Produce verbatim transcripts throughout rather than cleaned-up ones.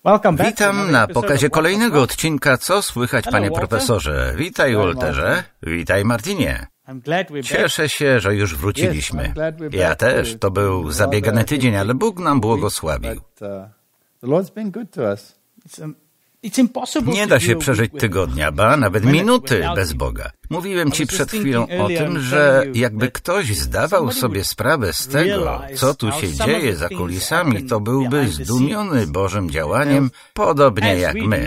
Witam na pokazie kolejnego odcinka Co słychać, panie profesorze? Witaj, Walterze. Witaj, Martinie. Cieszę się, że już wróciliśmy. Ja też. To był zabiegany tydzień, ale Bóg nam błogosławił. Nie da się przeżyć tygodnia, ba nawet minuty bez Boga. Mówiłem ci przed chwilą o tym, że jakby ktoś zdawał sobie sprawę z tego, co tu się dzieje za kulisami, to byłby zdumiony Bożym działaniem, podobnie jak my.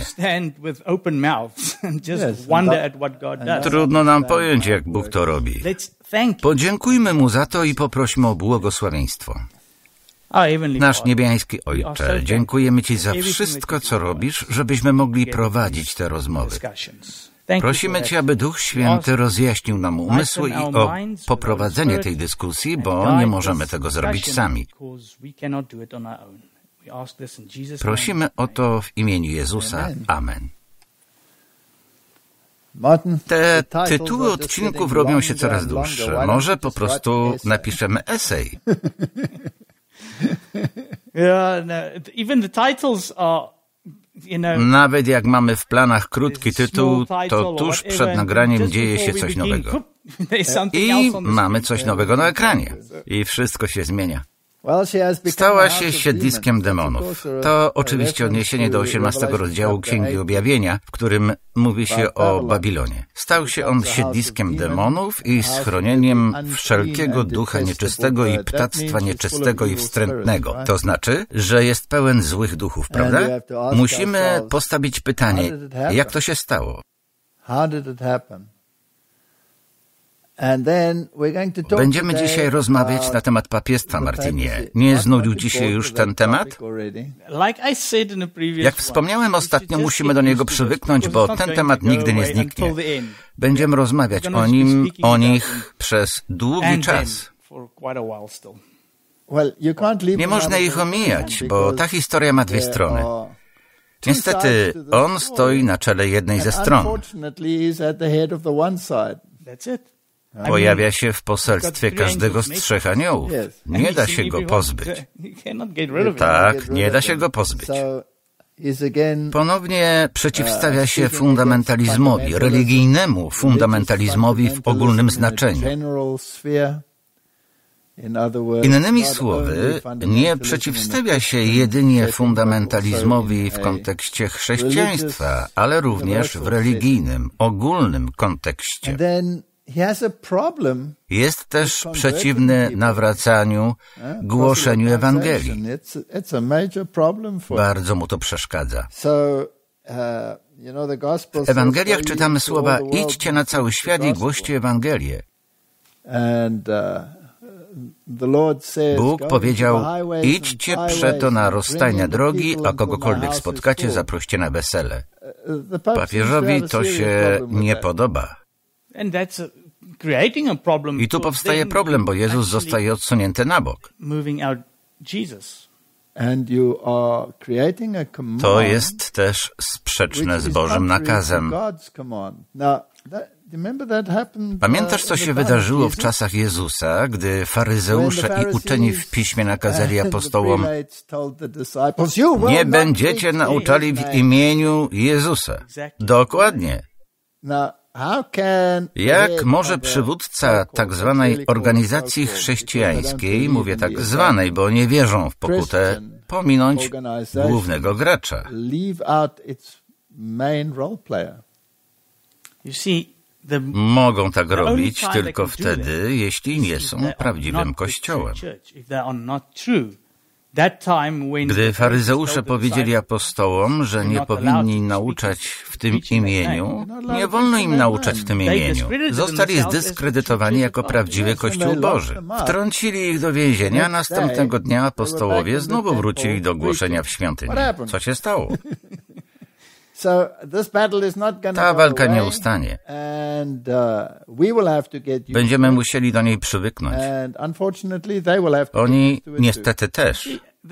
Trudno nam pojąć, jak Bóg to robi. Podziękujmy Mu za to i poprośmy o błogosławieństwo. Nasz niebiański Ojcze, dziękujemy Ci za wszystko, co robisz, żebyśmy mogli prowadzić te rozmowy. Prosimy Cię, aby Duch Święty rozjaśnił nam umysły i o poprowadzenie tej dyskusji, bo nie możemy tego zrobić sami. Prosimy o to w imieniu Jezusa. Amen. Te tytuły odcinków robią się coraz dłuższe. Może po prostu napiszemy esej. Nawet jak mamy w planach krótki tytuł, to tuż przed nagraniem dzieje się coś nowego. I mamy coś nowego na ekranie. I wszystko się zmienia. Stała się siedliskiem demonów. To oczywiście odniesienie do osiemnastego rozdziału Księgi Objawienia, w którym mówi się o Babilonie. Stał się on siedliskiem demonów i schronieniem wszelkiego ducha nieczystego i ptactwa nieczystego i wstrętnego. To znaczy, że jest pełen złych duchów, prawda? Musimy postawić pytanie, jak to się stało? Będziemy dzisiaj rozmawiać na temat papiestwa, Martinie. Nie znudził Ci się już ten temat? Jak wspomniałem ostatnio, musimy do niego przywyknąć, bo ten temat nigdy nie zniknie. Będziemy rozmawiać o nim, o nich przez długi czas. Nie można ich omijać, bo ta historia ma dwie strony. Niestety, on stoi na czele jednej ze stron. Pojawia się w poselstwie każdego z trzech aniołów. Nie da się go pozbyć. Tak, nie da się go pozbyć. Ponownie przeciwstawia się fundamentalizmowi, religijnemu fundamentalizmowi w ogólnym znaczeniu. Innymi słowy, nie przeciwstawia się jedynie fundamentalizmowi w kontekście chrześcijaństwa, ale również w religijnym, ogólnym kontekście. Jest też przeciwny nawracaniu, głoszeniu Ewangelii. Bardzo mu to przeszkadza. W Ewangeliach czytamy słowa: idźcie na cały świat i głoście Ewangelię. Bóg powiedział: idźcie przeto na rozstajne drogi, a kogokolwiek spotkacie, zaproście na wesele. Papieżowi to się nie podoba. I tu powstaje problem, bo Jezus zostaje odsunięty na bok. To jest też sprzeczne z Bożym nakazem. Pamiętasz, co się wydarzyło w czasach Jezusa, gdy faryzeusze i uczeni w piśmie nakazali apostołom: nie będziecie nauczali w imieniu Jezusa. Dokładnie. Jak może przywódca tak zwanej organizacji chrześcijańskiej, mówię tak zwanej, bo nie wierzą w pokutę, pominąć głównego gracza? Mogą tak robić tylko wtedy, jeśli nie są prawdziwym Kościołem. Gdy faryzeusze powiedzieli apostołom, że nie powinni nauczać w tym imieniu, nie wolno im nauczać w tym imieniu. Zostali zdyskredytowani jako prawdziwy Kościół Boży. Wtrącili ich do więzienia, a następnego dnia apostołowie znowu wrócili do głoszenia w świątyni. Co się stało? Ta walka nie ustanie. Będziemy musieli do niej przywyknąć. Oni niestety też.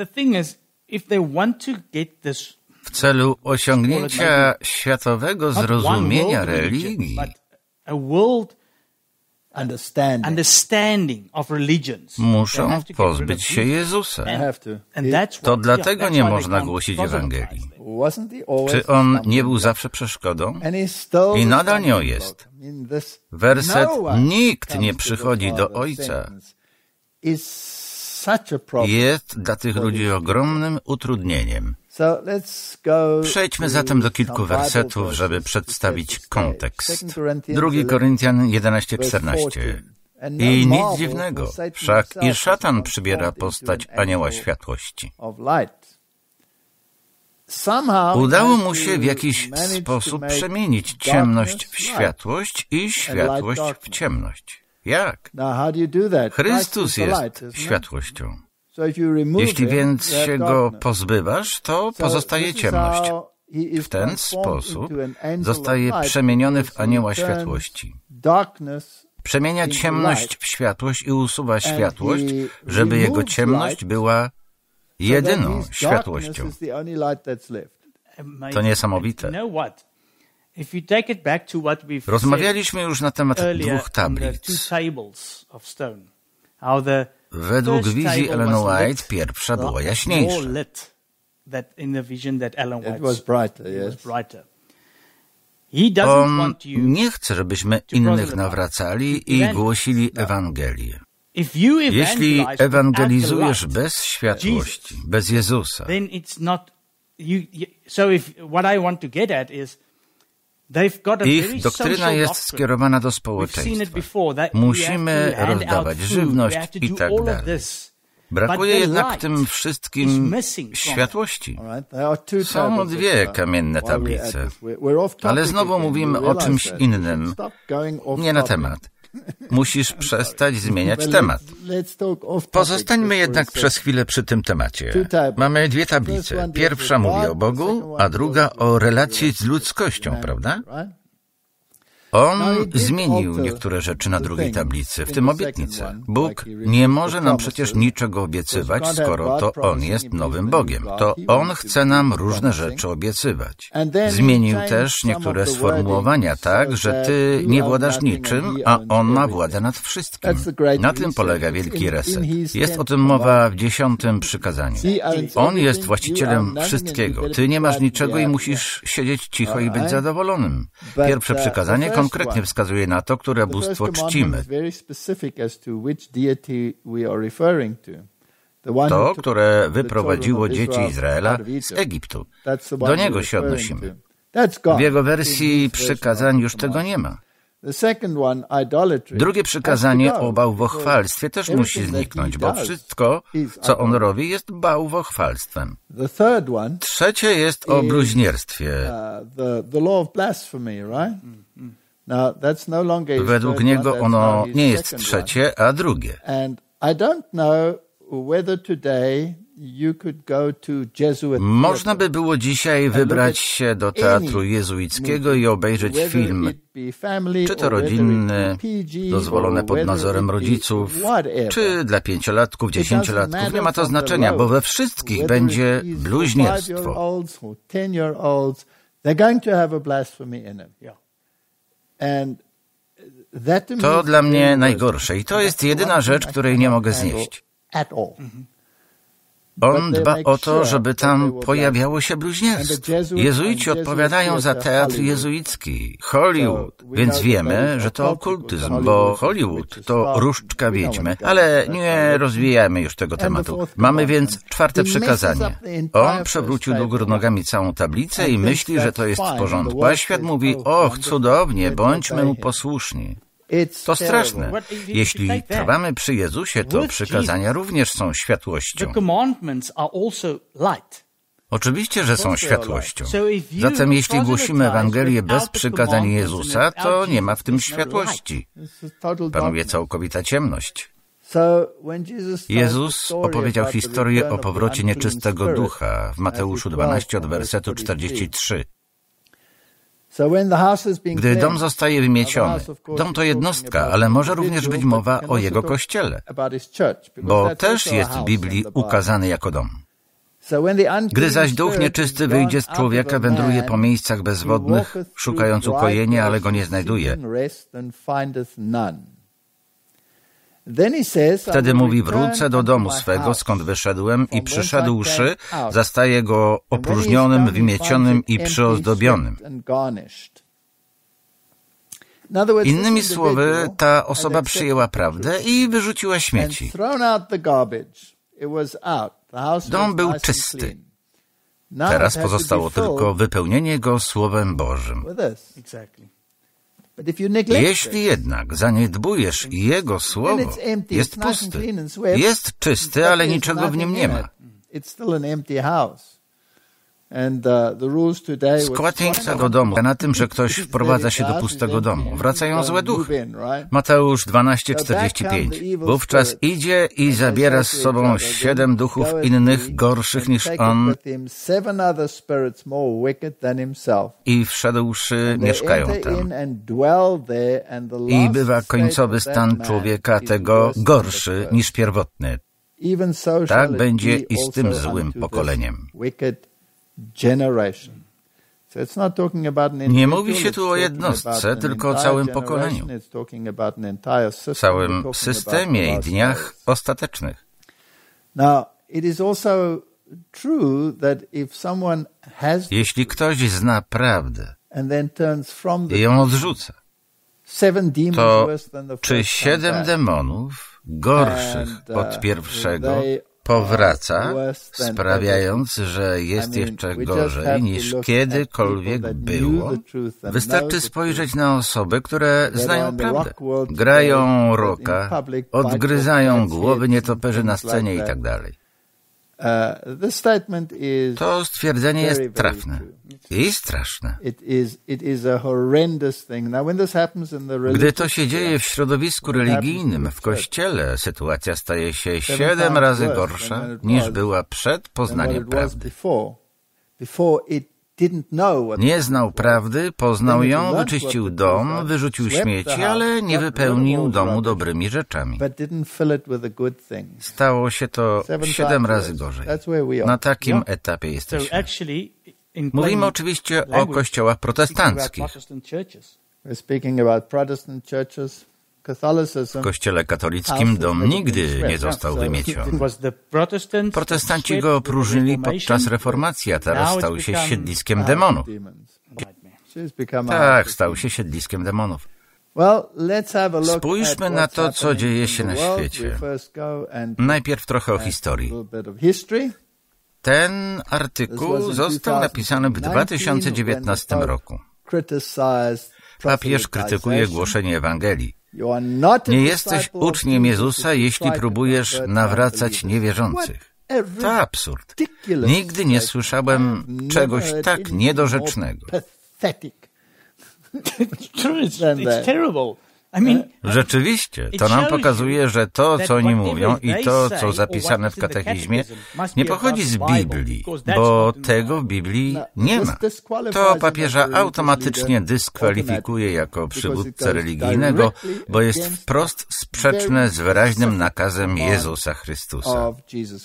W celu osiągnięcia światowego zrozumienia religii Muszą pozbyć się Jezusa. To dlatego nie można głosić Ewangelii. Czy On nie był zawsze przeszkodą? I nadal nią jest. Werset "Nikt nie przychodzi do Ojca" jest dla tych ludzi ogromnym utrudnieniem. Przejdźmy zatem do kilku wersetów, żeby przedstawić kontekst. Drugi Koryntian jedenaście czternaście. I nic dziwnego, wszak i szatan przybiera postać anioła światłości. Udało mu się w jakiś sposób przemienić ciemność w światłość i światłość w ciemność. Jak? Chrystus jest światłością. Jeśli więc się Go pozbywasz, to pozostaje ciemność. W ten sposób zostaje przemieniony w anioła światłości. Przemienia ciemność w światłość i usuwa światłość, żeby Jego ciemność była jedyną światłością. To niesamowite. Rozmawialiśmy już na temat dwóch tablic. Według wizji Ellen White pierwsza była jaśniejsza. On nie chce, żebyśmy innych nawracali i głosili Ewangelię. Jeśli ewangelizujesz bez światłości, bez Jezusa, ich doktryna jest skierowana do społeczeństwa. Musimy rozdawać żywność i tak dalej. Brakuje jednak w tym wszystkim światłości. Są dwie kamienne tablice, ale znowu mówimy o czymś innym, nie na temat. Musisz przestać zmieniać temat. Pozostańmy jednak przez chwilę przy tym temacie. Mamy dwie tablice. Pierwsza mówi o Bogu, a druga o relacji z ludzkością, prawda? On zmienił niektóre rzeczy na drugiej tablicy, w tym obietnicę. Bóg nie może nam przecież niczego obiecywać, skoro to On jest nowym Bogiem. To On chce nam różne rzeczy obiecywać. Zmienił też niektóre sformułowania tak, że Ty nie władasz niczym, a On ma władzę nad wszystkim. Na tym polega wielki reset. Jest o tym mowa w dziesiątym przykazaniu. On jest właścicielem wszystkiego. Ty nie masz niczego i musisz siedzieć cicho i być zadowolonym. Pierwsze przykazanie konkretnie wskazuje na to, które bóstwo czcimy. To, które wyprowadziło dzieci Izraela z Egiptu. Do niego się odnosimy. W jego wersji przykazań już tego nie ma. Drugie przykazanie o bałwochwalstwie też musi zniknąć, bo wszystko, co on robi, jest bałwochwalstwem. Trzecie jest o bluźnierstwie. Według niego ono nie jest trzecie, a drugie. Można by było dzisiaj wybrać się do teatru jezuickiego i obejrzeć film, czy to rodzinny, dozwolone pod nadzorem rodziców, czy dla pięciolatków, dziesięciolatków. Nie ma to znaczenia, bo we wszystkich będzie bluźnierstwo. To dla mnie najgorsze i to jest jedyna rzecz, której nie mogę znieść. On dba o to, żeby tam pojawiało się bluźnierstwo. Jezuici odpowiadają za teatr jezuicki, Hollywood, więc wiemy, że to okultyzm, bo Hollywood to różdżka wiedźmy, ale nie rozwijamy już tego tematu. Mamy więc czwarte przykazanie. On przewrócił do góry nogami całą tablicę i myśli, że to jest w porządku, a świat mówi: och, cudownie, bądźmy mu posłuszni. To straszne. Jeśli trwamy przy Jezusie, to przykazania również są światłością. Oczywiście, że są światłością. Zatem jeśli głosimy Ewangelię bez przykazań Jezusa, to nie ma w tym światłości. Panuje całkowita ciemność. Jezus opowiedział historię o powrocie nieczystego ducha w Mateuszu dwanaście od wersetu czterdziestego trzeciego. Gdy dom zostaje wymieciony, dom to jednostka, ale może również być mowa o jego kościele, bo też jest w Biblii ukazany jako dom. Gdy zaś duch nieczysty wyjdzie z człowieka, wędruje po miejscach bezwodnych, szukając ukojenia, ale go nie znajduje. Wtedy mówi, wrócę do domu swego, skąd wyszedłem i przyszedłszy, zastaję go opróżnionym, wymiecionym i przyozdobionym. Innymi słowy, ta osoba przyjęła prawdę i wyrzuciła śmieci. Dom był czysty. Teraz pozostało tylko wypełnienie go Słowem Bożym. Jeśli jednak zaniedbujesz Jego Słowo, jest pusty. Jest czysty, ale niczego w nim nie ma. Skład tego domu na tym, że ktoś wprowadza się do pustego domu. Wracają złe duchy. Mateusz dwanaście czterdzieści pięć. Wówczas idzie i zabiera z sobą siedem duchów innych, gorszych niż on, i wszedłszy mieszkają tam. I bywa końcowy stan człowieka tego gorszy niż pierwotny. Tak będzie i z tym złym pokoleniem. Nie mówi się tu o jednostce, tylko o całym pokoleniu, całym systemie i dniach ostatecznych. Jeśli ktoś zna prawdę i ją odrzuca, to czy siedem demonów gorszych od pierwszego powraca, sprawiając, że jest jeszcze gorzej niż kiedykolwiek było? Wystarczy spojrzeć na osoby, które znają prawdę. Grają rocka, odgryzają głowy nietoperzy na scenie i tak dalej. To stwierdzenie jest trafne i straszne. Gdy to się dzieje w środowisku religijnym, w Kościele, sytuacja staje się siedem razy gorsza niż była przed poznaniem prawdy. Nie znał prawdy, poznał ją, wyczyścił dom, wyrzucił śmieci, ale nie wypełnił domu dobrymi rzeczami. Stało się to siedem razy gorzej. Na takim etapie jesteśmy. Mówimy oczywiście o kościołach protestanckich. W Kościele katolickim dom nigdy nie został wymieciony. Protestanci go opróżnili podczas reformacji, a teraz stał się siedliskiem demonów. Tak, stał się siedliskiem demonów. Spójrzmy na to, co dzieje się na świecie. Najpierw trochę o historii. Ten artykuł został napisany w dwa tysiące dziewiętnastym roku. Papież krytykuje głoszenie Ewangelii. Nie jesteś uczniem Jezusa, jeśli próbujesz nawracać niewierzących. To absurd. Nigdy nie słyszałem czegoś tak niedorzecznego. Rzeczywiście, to nam pokazuje, że to, co oni mówią i to, co zapisane w katechizmie, nie pochodzi z Biblii, bo tego w Biblii nie ma. To papieża automatycznie dyskwalifikuje jako przywódcę religijnego, bo jest wprost sprzeczne z wyraźnym nakazem Jezusa Chrystusa.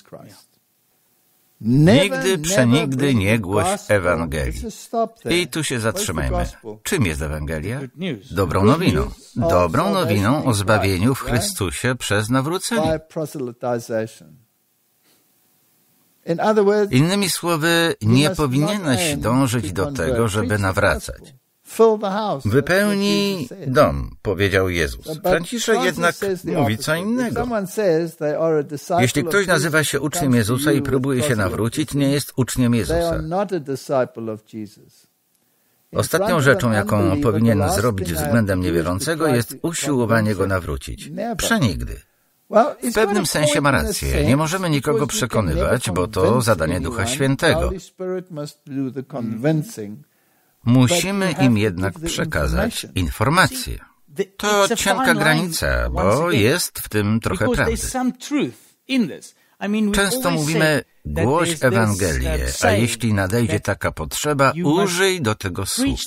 Nigdy, przenigdy nie głoś Ewangelii. I tu się zatrzymajmy. Czym jest Ewangelia? Dobrą nowiną. Dobrą nowiną o zbawieniu w Chrystusie przez nawrócenie. Innymi słowy, nie powinieneś dążyć do tego, żeby nawracać. Wypełnij dom, powiedział Jezus. Franciszek jednak mówi co innego. Jeśli ktoś nazywa się uczniem Jezusa i próbuje się nawrócić, nie jest uczniem Jezusa. Ostatnią rzeczą, jaką powinien zrobić względem niewierzącego, jest usiłowanie go nawrócić. Przenigdy. W pewnym sensie ma rację. Nie możemy nikogo przekonywać, bo to zadanie Ducha Świętego. Musimy im jednak przekazać informację. To cienka granica, bo jest w tym trochę prawdy. Często mówimy, głoś Ewangelię, a jeśli nadejdzie taka potrzeba, użyj do tego słów.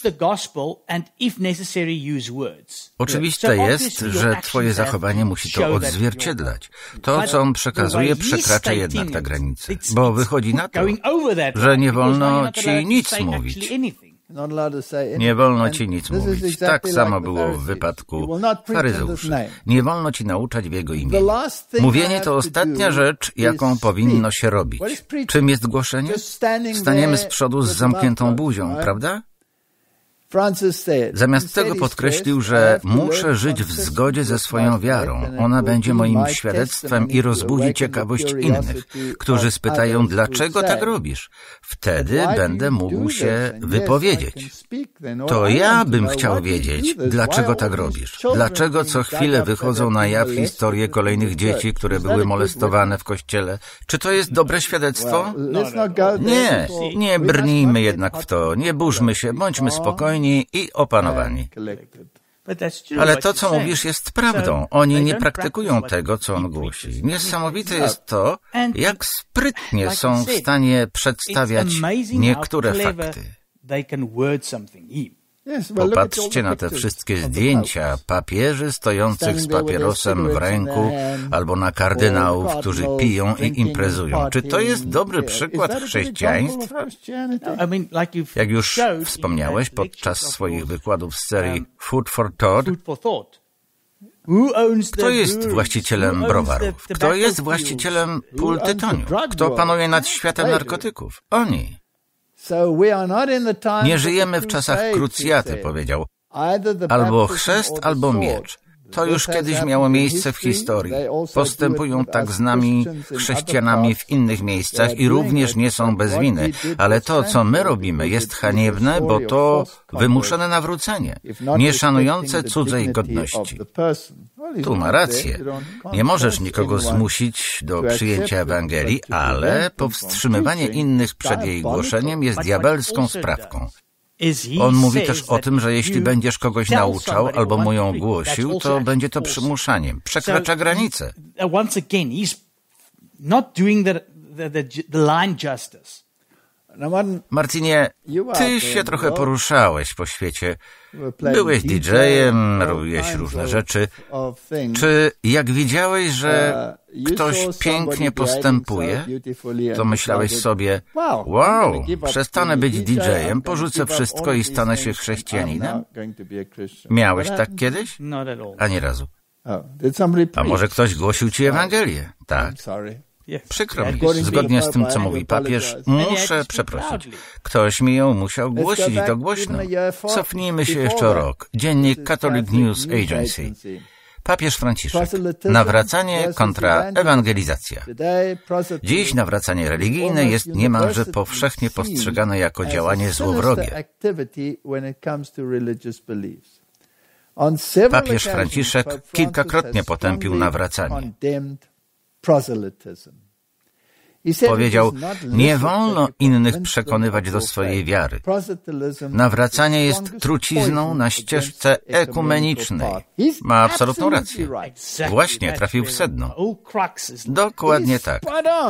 Oczywiste jest, że twoje zachowanie musi to odzwierciedlać. To, co on przekazuje, przekracza jednak tę granicę, bo wychodzi na to, że nie wolno ci nic mówić. Nie wolno ci nic mówić. Tak samo było w wypadku faryzeuszy. Nie wolno ci nauczać w jego imieniu. Mówienie to ostatnia rzecz, jaką powinno się robić. Czym jest głoszenie? Staniemy z przodu z zamkniętą buzią, prawda? Zamiast tego podkreślił, że muszę żyć w zgodzie ze swoją wiarą. Ona będzie moim świadectwem i rozbudzi ciekawość innych, którzy spytają, dlaczego tak robisz. Wtedy będę mógł się wypowiedzieć. To ja bym chciał wiedzieć, dlaczego tak robisz. Dlaczego co chwilę wychodzą na jaw historie kolejnych dzieci, które były molestowane w kościele. Czy to jest dobre świadectwo? Nie, nie brnijmy jednak w to. Nie burzmy się, bądźmy spokojni i opanowani. Ale to, co mówisz, jest prawdą. Oni nie praktykują tego, co on głosi. Niesamowite jest to, jak sprytnie są w stanie przedstawiać niektóre fakty. Popatrzcie na te wszystkie zdjęcia papieży stojących z papierosem w ręku albo na kardynałów, którzy piją i imprezują. Czy to jest dobry przykład chrześcijaństwa? Jak już wspomniałeś podczas swoich wykładów z serii Food for Thought, kto jest właścicielem browarów? Kto jest właścicielem pól tytoniu? Kto panuje nad światem narkotyków? Oni. Nie żyjemy w czasach krucjaty, powiedział. Albo chrzest, albo miecz. To już kiedyś miało miejsce w historii. Postępują tak z nami, chrześcijanami, w innych miejscach i również nie są bez winy. Ale to, co my robimy, jest haniebne, bo to wymuszone nawrócenie, nie szanujące cudzej godności. Tu ma rację. Nie możesz nikogo zmusić do przyjęcia Ewangelii, ale powstrzymywanie innych przed jej głoszeniem jest diabelską sprawką. On mówi też o tym, że jeśli będziesz kogoś nauczał albo mu ją głosił, to będzie to przymuszaniem. Przekracza granicę. Martinie, ty się trochę poruszałeś po świecie. Byłeś didżejem, robiłeś różne rzeczy. Czy jak widziałeś, że ktoś pięknie postępuje, to myślałeś sobie, wow, przestanę być didżejem, porzucę wszystko i stanę się chrześcijaninem? Miałeś tak kiedyś? Ani razu. A może ktoś głosił ci Ewangelię? Tak. Przykro mi, zgodnie z tym, co mówi papież, muszę przeprosić. Ktoś mi ją musiał głosić i to głośno. Cofnijmy się jeszcze o rok. Dziennik Catholic News Agency. Papież Franciszek. Nawracanie kontra ewangelizacja. Dziś nawracanie religijne jest niemalże powszechnie postrzegane jako działanie złowrogie. Papież Franciszek kilkakrotnie potępił nawracanie. Powiedział, nie wolno innych przekonywać do swojej wiary. Nawracanie jest trucizną na ścieżce ekumenicznej. Ma absolutną rację. Właśnie trafił w sedno. Dokładnie tak.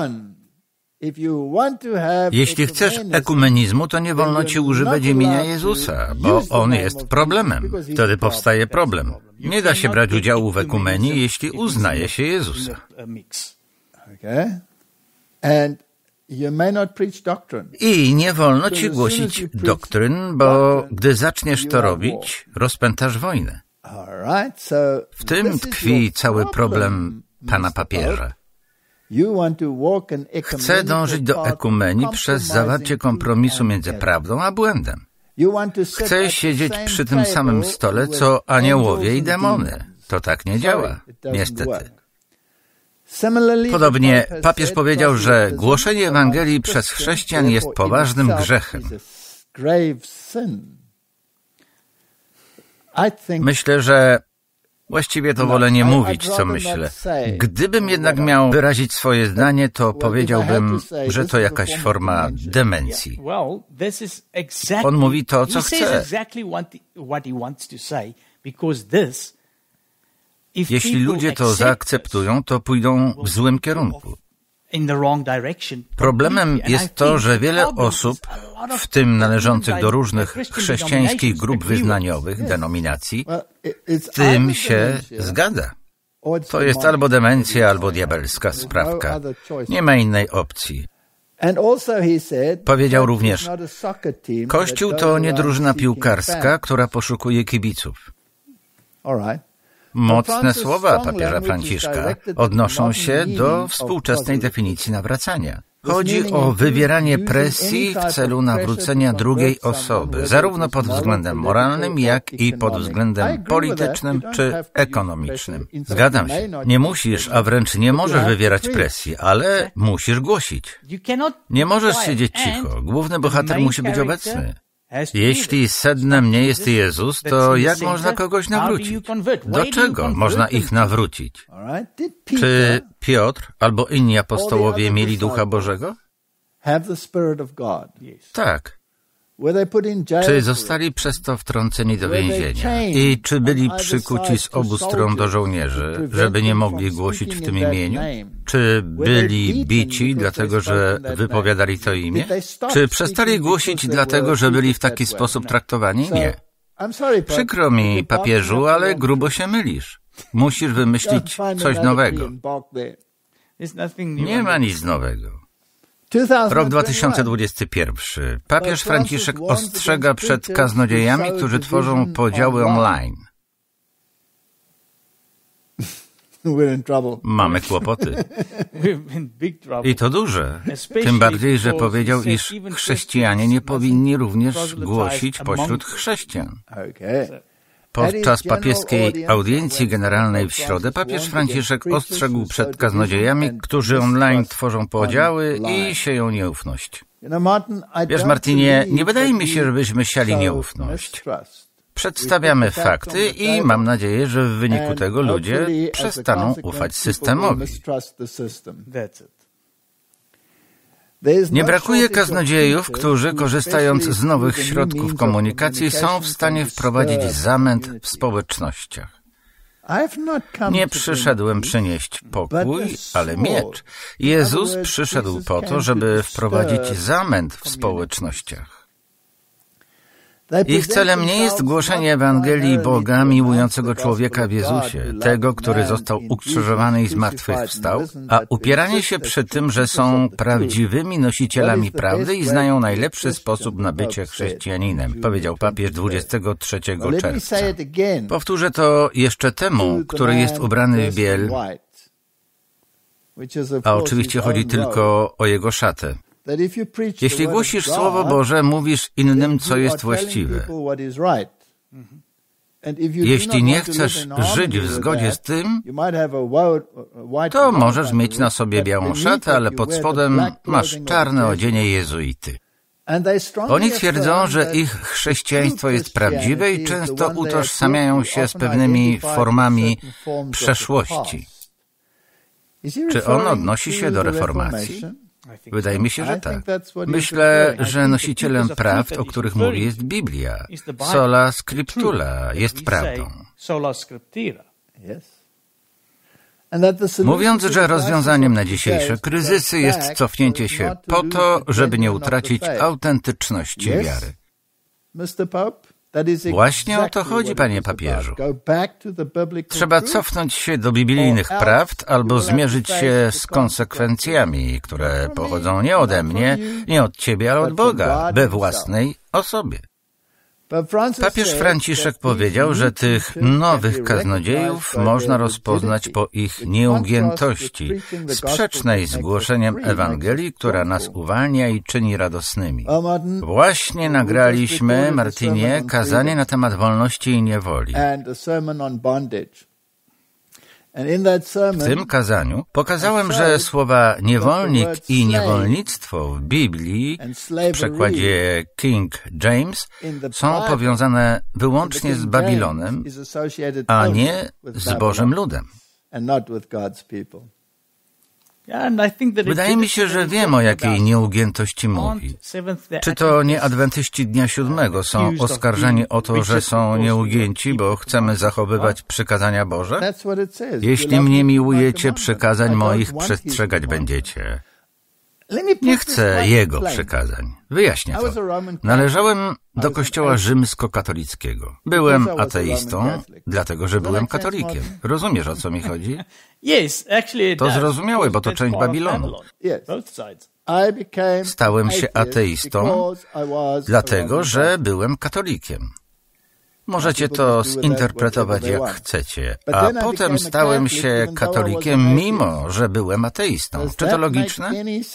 Jeśli chcesz ekumenizmu, to nie wolno ci używać imienia Jezusa, bo On jest problemem. Wtedy powstaje problem. Nie da się brać udziału w ekumenii, jeśli uznaje się Jezusa. I nie wolno ci głosić doktryn, bo gdy zaczniesz to robić, rozpętasz wojnę. W tym tkwi cały problem pana papieża. Chce dążyć do ekumenii przez zawarcie kompromisu między prawdą a błędem. Chce siedzieć przy tym samym stole, co aniołowie i demony. To tak nie działa, niestety. Podobnie papież powiedział, że głoszenie Ewangelii przez chrześcijan jest poważnym grzechem. Myślę, że właściwie to wolę nie mówić, co myślę. Gdybym jednak miał wyrazić swoje zdanie, to powiedziałbym, że to jakaś forma demencji. On mówi to, co chce. Jeśli ludzie to zaakceptują, to pójdą w złym kierunku. Problemem jest to, że wiele osób, w tym należących do różnych chrześcijańskich grup wyznaniowych, denominacji, z tym się zgadza. To jest albo demencja, albo diabelska sprawka. Nie ma innej opcji. Powiedział również, Kościół to nie drużyna piłkarska, która poszukuje kibiców. Mocne słowa papieża Franciszka odnoszą się do współczesnej definicji nawracania. Chodzi o wywieranie presji w celu nawrócenia drugiej osoby, zarówno pod względem moralnym, jak i pod względem politycznym czy ekonomicznym. Zgadzam się. Nie musisz, a wręcz nie możesz wywierać presji, ale musisz głosić. Nie możesz siedzieć cicho. Główny bohater musi być obecny. Jeśli sednem nie jest Jezus, to jak można kogoś nawrócić? Do czego można ich nawrócić? Czy Piotr albo inni apostołowie mieli Ducha Bożego? Tak. Czy zostali przez to wtrąceni do więzienia? I czy byli przykuci z obu stron do żołnierzy, żeby nie mogli głosić w tym imieniu? Czy byli bici dlatego, że wypowiadali to imię? Czy przestali głosić dlatego, że byli w taki sposób traktowani? Nie. Przykro mi, papieżu, ale grubo się mylisz. Musisz wymyślić coś nowego. Nie ma nic nowego. Rok dwa tysiące dwudziesty pierwszy. Papież Franciszek ostrzega przed kaznodziejami, którzy tworzą podziały online. Mamy kłopoty. I to duże. Tym bardziej, że powiedział, iż chrześcijanie nie powinni również głosić pośród chrześcijan. Podczas papieskiej audiencji generalnej w środę papież Franciszek ostrzegł przed kaznodziejami, którzy online tworzą podziały i sieją nieufność. Wiesz, Martinie, nie wydaje mi się, żebyśmy siali nieufność. Przedstawiamy fakty i mam nadzieję, że w wyniku tego ludzie przestaną ufać systemowi. Nie brakuje kaznodziejów, którzy, korzystając z nowych środków komunikacji, są w stanie wprowadzić zamęt w społecznościach. Nie przyszedłem przynieść pokój, ale miecz. Jezus przyszedł po to, żeby wprowadzić zamęt w społecznościach. Ich celem nie jest głoszenie Ewangelii Boga miłującego człowieka w Jezusie, tego, który został ukrzyżowany i zmartwychwstał, a upieranie się przy tym, że są prawdziwymi nosicielami prawdy i znają najlepszy sposób na bycie chrześcijaninem, powiedział papież dwudziestego trzeciego czerwca. Powtórzę to jeszcze temu, który jest ubrany w biel, a oczywiście chodzi tylko o jego szatę. Jeśli głosisz Słowo Boże, mówisz innym, co jest właściwe. Jeśli nie chcesz żyć w zgodzie z tym, to możesz mieć na sobie białą szatę, ale pod spodem masz czarne odzienie jezuity. Oni twierdzą, że ich chrześcijaństwo jest prawdziwe i często utożsamiają się z pewnymi formami przeszłości. Czy on odnosi się do reformacji? Wydaje mi się, że tak. Myślę, że nosicielem prawd, o których mówi, jest Biblia. Sola scriptura jest prawdą. Mówiąc, że rozwiązaniem na dzisiejsze kryzysy jest cofnięcie się po to, żeby nie utracić autentyczności wiary. Właśnie o to chodzi, panie papieżu. Trzeba cofnąć się do biblijnych prawd albo zmierzyć się z konsekwencjami, które pochodzą nie ode mnie, nie od ciebie, ale od Boga, we własnej osobie. Papież Franciszek powiedział, że tych nowych kaznodziejów można rozpoznać po ich nieugiętości, sprzecznej z głoszeniem Ewangelii, która nas uwalnia i czyni radosnymi. Właśnie nagraliśmy, Martinie, kazanie na temat wolności i niewoli. W tym kazaniu pokazałem, że słowa niewolnik i niewolnictwo w Biblii, w przekładzie King James, są powiązane wyłącznie z Babilonem, a nie z Bożym ludem. Wydaje mi się, że wiem, o jakiej nieugiętości mówi. Czy to nie adwentyści Dnia Siódmego są oskarżeni o to, że są nieugięci, bo chcemy zachowywać przykazania Boże? Jeśli mnie miłujecie, przykazań moich przestrzegać będziecie. Nie chcę jego przykazań. Wyjaśnię to. Należałem do kościoła rzymskokatolickiego. Byłem ateistą, dlatego że byłem katolikiem. Rozumiesz, o co mi chodzi? To zrozumiałe, bo to część Babilonu. Stałem się ateistą, dlatego że byłem katolikiem. Możecie to zinterpretować jak chcecie. A potem stałem się katolikiem, mimo że byłem ateistą. Czy to logiczne?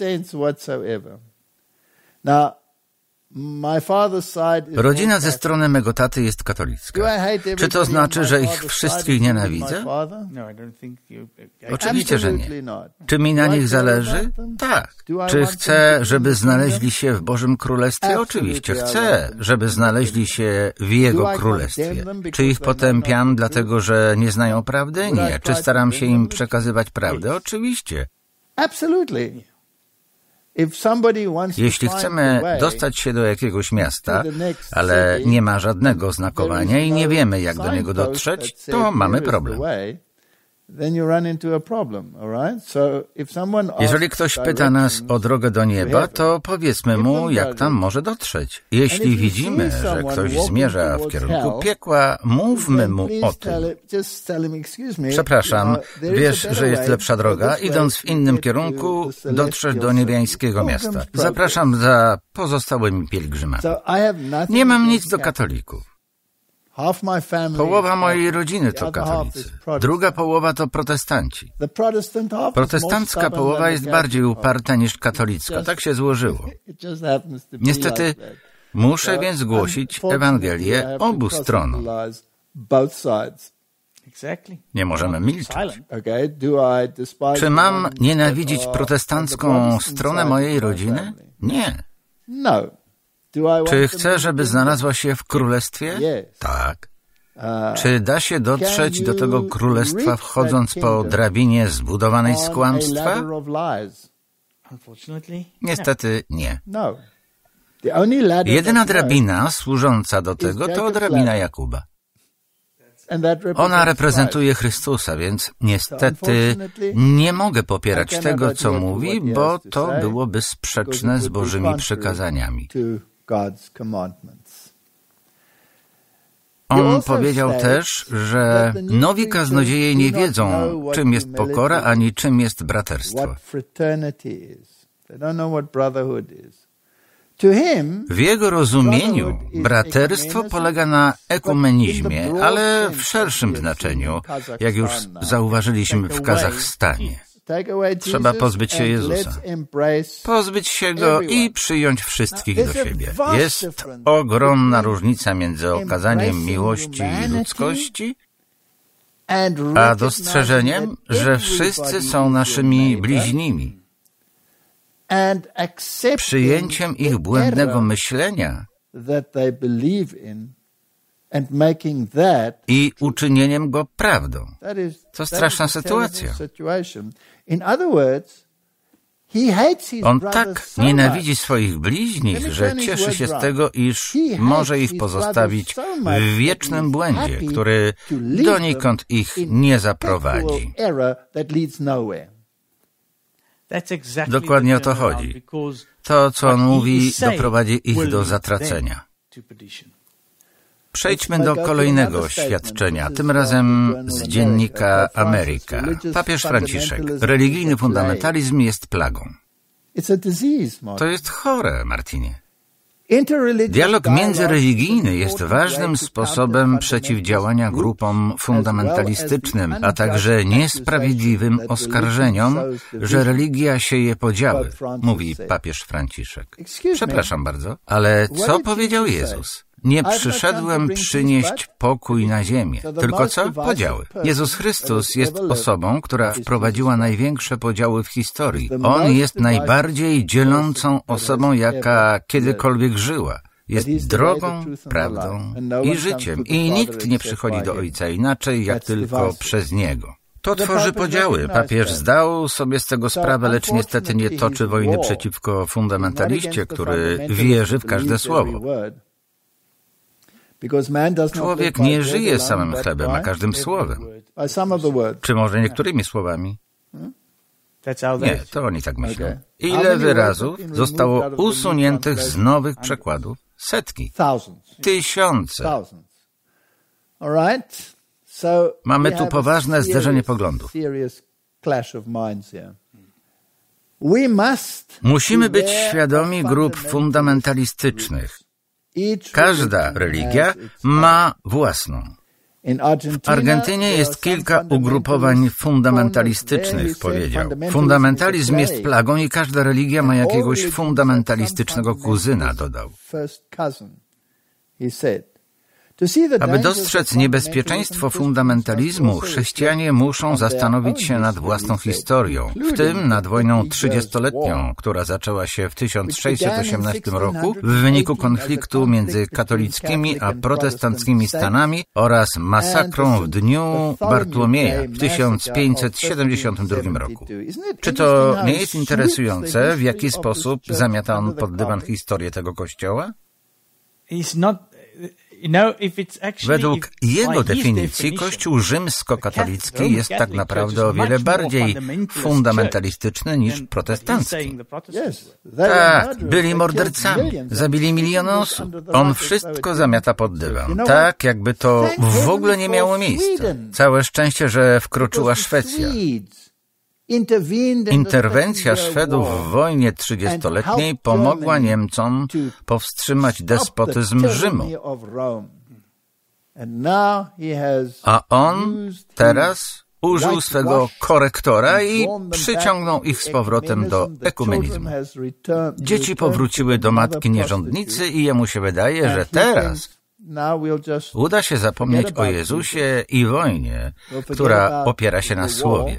Rodzina ze strony mego taty jest katolicka. Czy to znaczy, że ich wszystkich nienawidzę? Oczywiście, że nie. Czy mi na nich zależy? Tak. Czy chcę, żeby znaleźli się w Bożym Królestwie? Oczywiście. Chcę, żeby znaleźli się w Jego Królestwie. Czy ich potępiam, dlatego że nie znają prawdy? Nie. Czy staram się im przekazywać prawdę? Oczywiście. Jeśli chcemy dostać się do jakiegoś miasta, ale nie ma żadnego znakowania i nie wiemy, jak do niego dotrzeć, to mamy problem. Jeżeli ktoś pyta nas o drogę do nieba, to powiedzmy mu, jak tam może dotrzeć. Jeśli widzimy, że ktoś zmierza w kierunku piekła, mówmy mu o tym. Przepraszam, wiesz, że jest lepsza droga, idąc w innym kierunku, dotrzesz do niebiańskiego miasta. Zapraszam za pozostałymi pielgrzymami. Nie mam nic do katolików. Połowa mojej rodziny to katolicy. Druga połowa to protestanci. Protestancka połowa jest bardziej uparta niż katolicka. Tak się złożyło. Niestety muszę więc głosić Ewangelię obu stronom. Nie możemy milczeć. Czy mam nienawidzić protestancką stronę mojej rodziny? Nie. Czy chcę, żeby znalazła się w królestwie? Tak. Czy da się dotrzeć do tego królestwa wchodząc po drabinie zbudowanej z kłamstwa? Niestety nie. Jedyna drabina służąca do tego to drabina Jakuba. Ona reprezentuje Chrystusa, więc niestety nie mogę popierać tego, co mówi, bo to byłoby sprzeczne z Bożymi przykazaniami. On powiedział też, że nowi kaznodzieje nie wiedzą, czym jest pokora, ani czym jest braterstwo. W jego rozumieniu braterstwo polega na ekumenizmie, ale w szerszym znaczeniu, jak już zauważyliśmy w Kazachstanie. Trzeba pozbyć się Jezusa. Pozbyć się Go i przyjąć wszystkich do siebie. Jest ogromna różnica między okazaniem miłości i ludzkości, a dostrzeżeniem, że wszyscy są naszymi bliźnimi. Przyjęciem ich błędnego myślenia i uczynieniem go prawdą. To straszna sytuacja. On tak nienawidzi swoich bliźnich, że cieszy się z tego, iż może ich pozostawić w wiecznym błędzie, który donikąd ich nie zaprowadzi. Dokładnie o to chodzi. To, co on mówi, doprowadzi ich do zatracenia. Przejdźmy do kolejnego oświadczenia, tym razem z dziennika Ameryka. Papież Franciszek. Religijny fundamentalizm jest plagą. To jest chore, Martinie. Dialog międzyreligijny jest ważnym sposobem przeciwdziałania grupom fundamentalistycznym, a także niesprawiedliwym oskarżeniom, że religia sieje podziały, mówi papież Franciszek. Przepraszam bardzo, ale co powiedział Jezus? Nie przyszedłem przynieść pokój na ziemię, tylko co? Podziały. Jezus Chrystus jest osobą, która wprowadziła największe podziały w historii. On jest najbardziej dzielącą osobą, jaka kiedykolwiek żyła. Jest drogą, prawdą i życiem i nikt nie przychodzi do Ojca inaczej, jak tylko przez Niego. To tworzy podziały. Papież zdał sobie z tego sprawę, lecz niestety nie toczy wojny przeciwko fundamentaliście, który wierzy w każde słowo. Człowiek nie żyje samym chlebem, a każdym słowem. Czy może niektórymi słowami? Nie, to oni tak myślą. Ile wyrazów zostało usuniętych z nowych przekładów? Setki. Tysiące. Mamy tu poważne zderzenie poglądów. Musimy być świadomi grup fundamentalistycznych. Każda religia ma własną. W Argentynie jest kilka ugrupowań fundamentalistycznych, powiedział. Fundamentalizm jest plagą i każda religia ma jakiegoś fundamentalistycznego kuzyna, dodał. Aby dostrzec niebezpieczeństwo fundamentalizmu, chrześcijanie muszą zastanowić się nad własną historią, w tym nad wojną trzydziestoletnią, która zaczęła się w tysiąc sześćset osiemnastym roku w wyniku konfliktu między katolickimi a protestanckimi Stanami oraz masakrą w dniu Bartłomieja w tysiąc pięćset siedemdziesiątym drugim roku. Czy to nie jest interesujące, w jaki sposób zamiata on pod dywan historię tego kościoła? Według jego definicji Kościół rzymskokatolicki jest tak naprawdę o wiele bardziej fundamentalistyczny niż protestancki. Tak, byli mordercami, zabili miliony osób. On wszystko zamiata pod dywan, tak jakby to w ogóle nie miało miejsca. Całe szczęście, że wkroczyła Szwecja. Interwencja Szwedów w wojnie trzydziestoletniej pomogła Niemcom powstrzymać despotyzm Rzymu. A on teraz użył swego korektora i przyciągnął ich z powrotem do ekumenizmu. Dzieci powróciły do matki nierządnicy i jemu się wydaje, że teraz uda się zapomnieć o Jezusie i wojnie, która opiera się na słowie.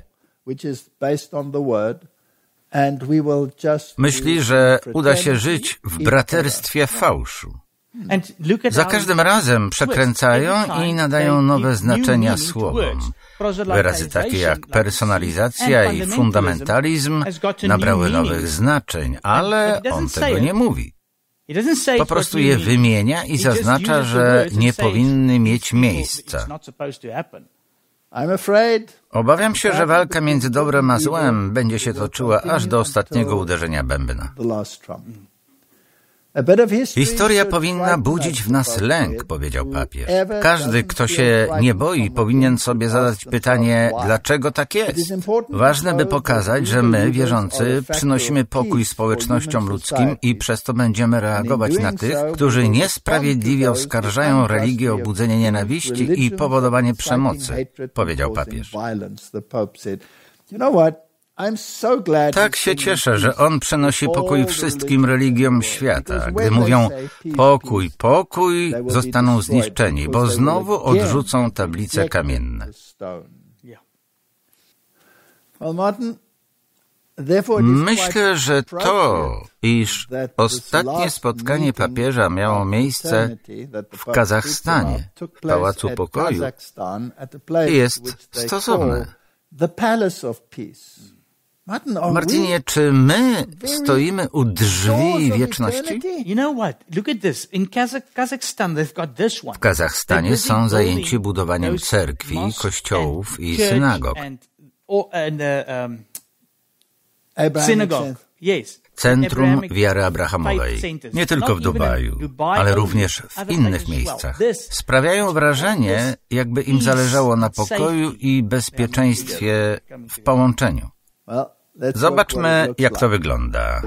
Myśli, że uda się żyć w braterstwie fałszu. Za każdym razem przekręcają i nadają nowe znaczenia słowom. Wyrazy takie jak personalizacja i fundamentalizm nabrały nowych znaczeń, ale on tego nie mówi. Po prostu je wymienia i zaznacza, że nie powinny mieć miejsca. Obawiam się, że walka między dobrem a złem będzie się toczyła aż do ostatniego uderzenia bębna. Historia powinna budzić w nas lęk, powiedział papież. Każdy, kto się nie boi, powinien sobie zadać pytanie, dlaczego tak jest. Ważne, by pokazać, że my, wierzący, przynosimy pokój społecznościom ludzkim i przez to będziemy reagować na tych, którzy niesprawiedliwie oskarżają religię o budzenie nienawiści i powodowanie przemocy, powiedział papież. Tak się cieszę, że on przynosi pokój wszystkim religiom świata. Gdy mówią pokój, pokój, zostaną zniszczeni, bo znowu odrzucą tablice kamienne. Myślę, że to, iż ostatnie spotkanie papieża miało miejsce w Kazachstanie, w Pałacu Pokoju, jest stosowne. Martinie, czy my stoimy u drzwi wieczności? W Kazachstanie są zajęci budowaniem cerkwi, kościołów i synagog. Centrum wiary abrahamowej. Nie tylko w Dubaju, ale również w innych miejscach. Sprawiają wrażenie, jakby im zależało na pokoju i bezpieczeństwie w połączeniu. Zobaczmy, jak to wygląda.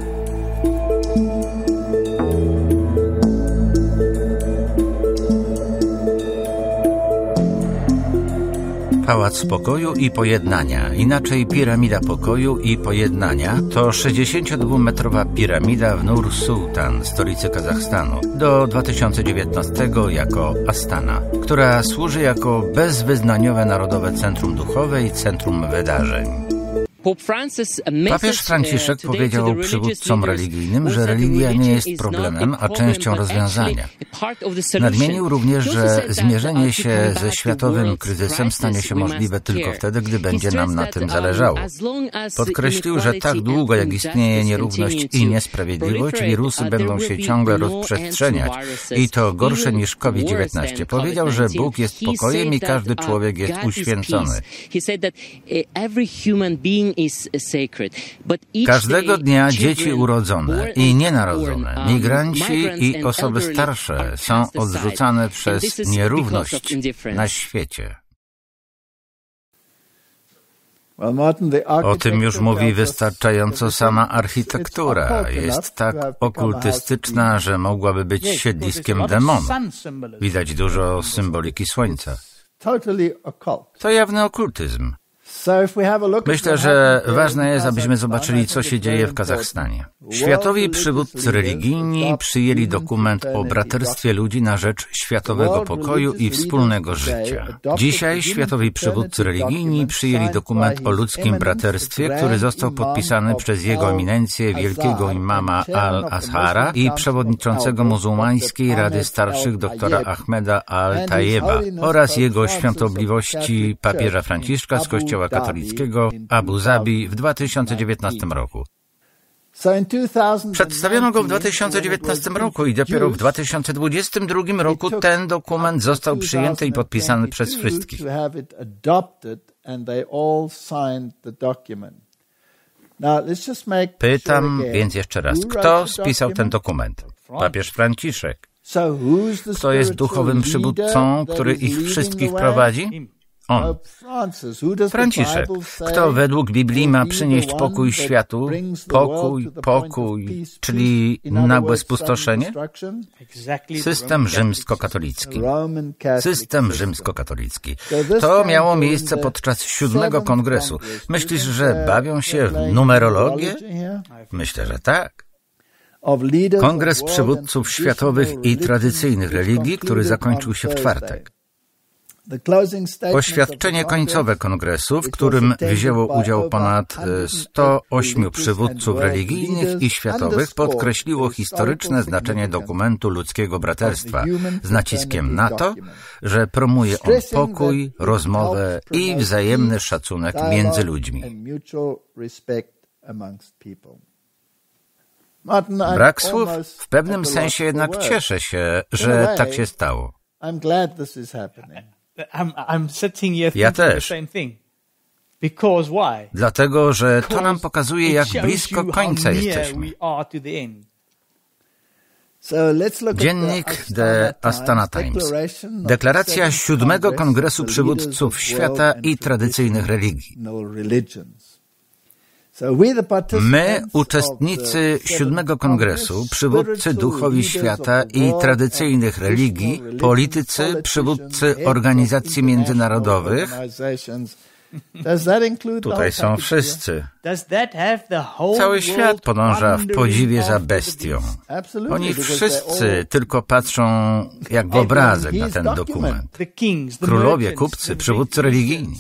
Pałac Pokoju i Pojednania, inaczej Piramida Pokoju i Pojednania, to sześćdziesięciodwumetrowa piramida w Nur Sultan, stolicy Kazachstanu, do dwa tysiące dziewiętnastego jako Astana, która służy jako bezwyznaniowe narodowe centrum duchowe i centrum wydarzeń. Papież Franciszek powiedział przywódcom religijnym, że religia nie jest problemem, a częścią rozwiązania. Nadmienił również, że zmierzenie się ze światowym kryzysem stanie się możliwe tylko wtedy, gdy będzie nam na tym zależało. Podkreślił, że tak długo jak istnieje nierówność i niesprawiedliwość, wirusy będą się ciągle rozprzestrzeniać i to gorsze niż COVID dziewiętnaście. Powiedział, że Bóg jest pokojem i każdy człowiek jest uświęcony. Każdego dnia dzieci urodzone i nienarodzone, migranci i osoby starsze są odrzucane przez nierówność na świecie. O tym już mówi wystarczająco sama architektura. Jest tak okultystyczna, że mogłaby być siedliskiem demona. Widać dużo symboliki słońca. To jawny okultyzm. Myślę, że ważne jest, abyśmy zobaczyli, co się dzieje w Kazachstanie. Światowi przywódcy religijni przyjęli dokument o braterstwie ludzi na rzecz światowego pokoju i wspólnego życia. Dzisiaj światowi przywódcy religijni przyjęli dokument o ludzkim braterstwie, który został podpisany przez jego eminencję wielkiego imama Al-Azhara i przewodniczącego muzułmańskiej Rady Starszych doktora Ahmeda Al-Tayeba oraz jego świątobliwości papieża Franciszka z Kościoła katolickiego Abu Zabi w dwa tysiące dziewiętnastym roku. Przedstawiono go w dwa tysiące dziewiętnastym roku i dopiero w dwa tysiące dwudziestym drugim roku ten dokument został przyjęty i podpisany przez wszystkich. Pytam więc jeszcze raz, kto spisał ten dokument? Papież Franciszek. Kto jest duchowym przywódcą, który ich wszystkich prowadzi? On. Franciszek, kto według Biblii ma przynieść pokój światu, pokój, pokój, czyli nagłe spustoszenie? System rzymskokatolicki. System rzymskokatolicki. To miało miejsce podczas siódmego kongresu. Myślisz, że bawią się w numerologię? Myślę, że tak. Kongres przywódców światowych i tradycyjnych religii, który zakończył się w czwartek. Oświadczenie końcowe kongresu, w którym wzięło udział ponad sto ośmiu przywódców religijnych i światowych, podkreśliło historyczne znaczenie dokumentu ludzkiego braterstwa z naciskiem na to, że promuje on pokój, rozmowę i wzajemny szacunek między ludźmi. Brak słów, w pewnym sensie jednak cieszę się, że tak się stało. Ja też. Dlatego, że to nam pokazuje, jak blisko końca jesteśmy. Dziennik The Astana Times. Deklaracja siódmego Kongresu Przywódców Świata i Tradycyjnych Religii. My, uczestnicy siódmego kongresu, przywódcy duchowi świata i tradycyjnych religii, politycy, przywódcy organizacji międzynarodowych, tutaj są wszyscy. Cały świat podąża w podziwie za bestią. Oni wszyscy tylko patrzą jak w obrazek na ten dokument. Królowie, kupcy, przywódcy religijni.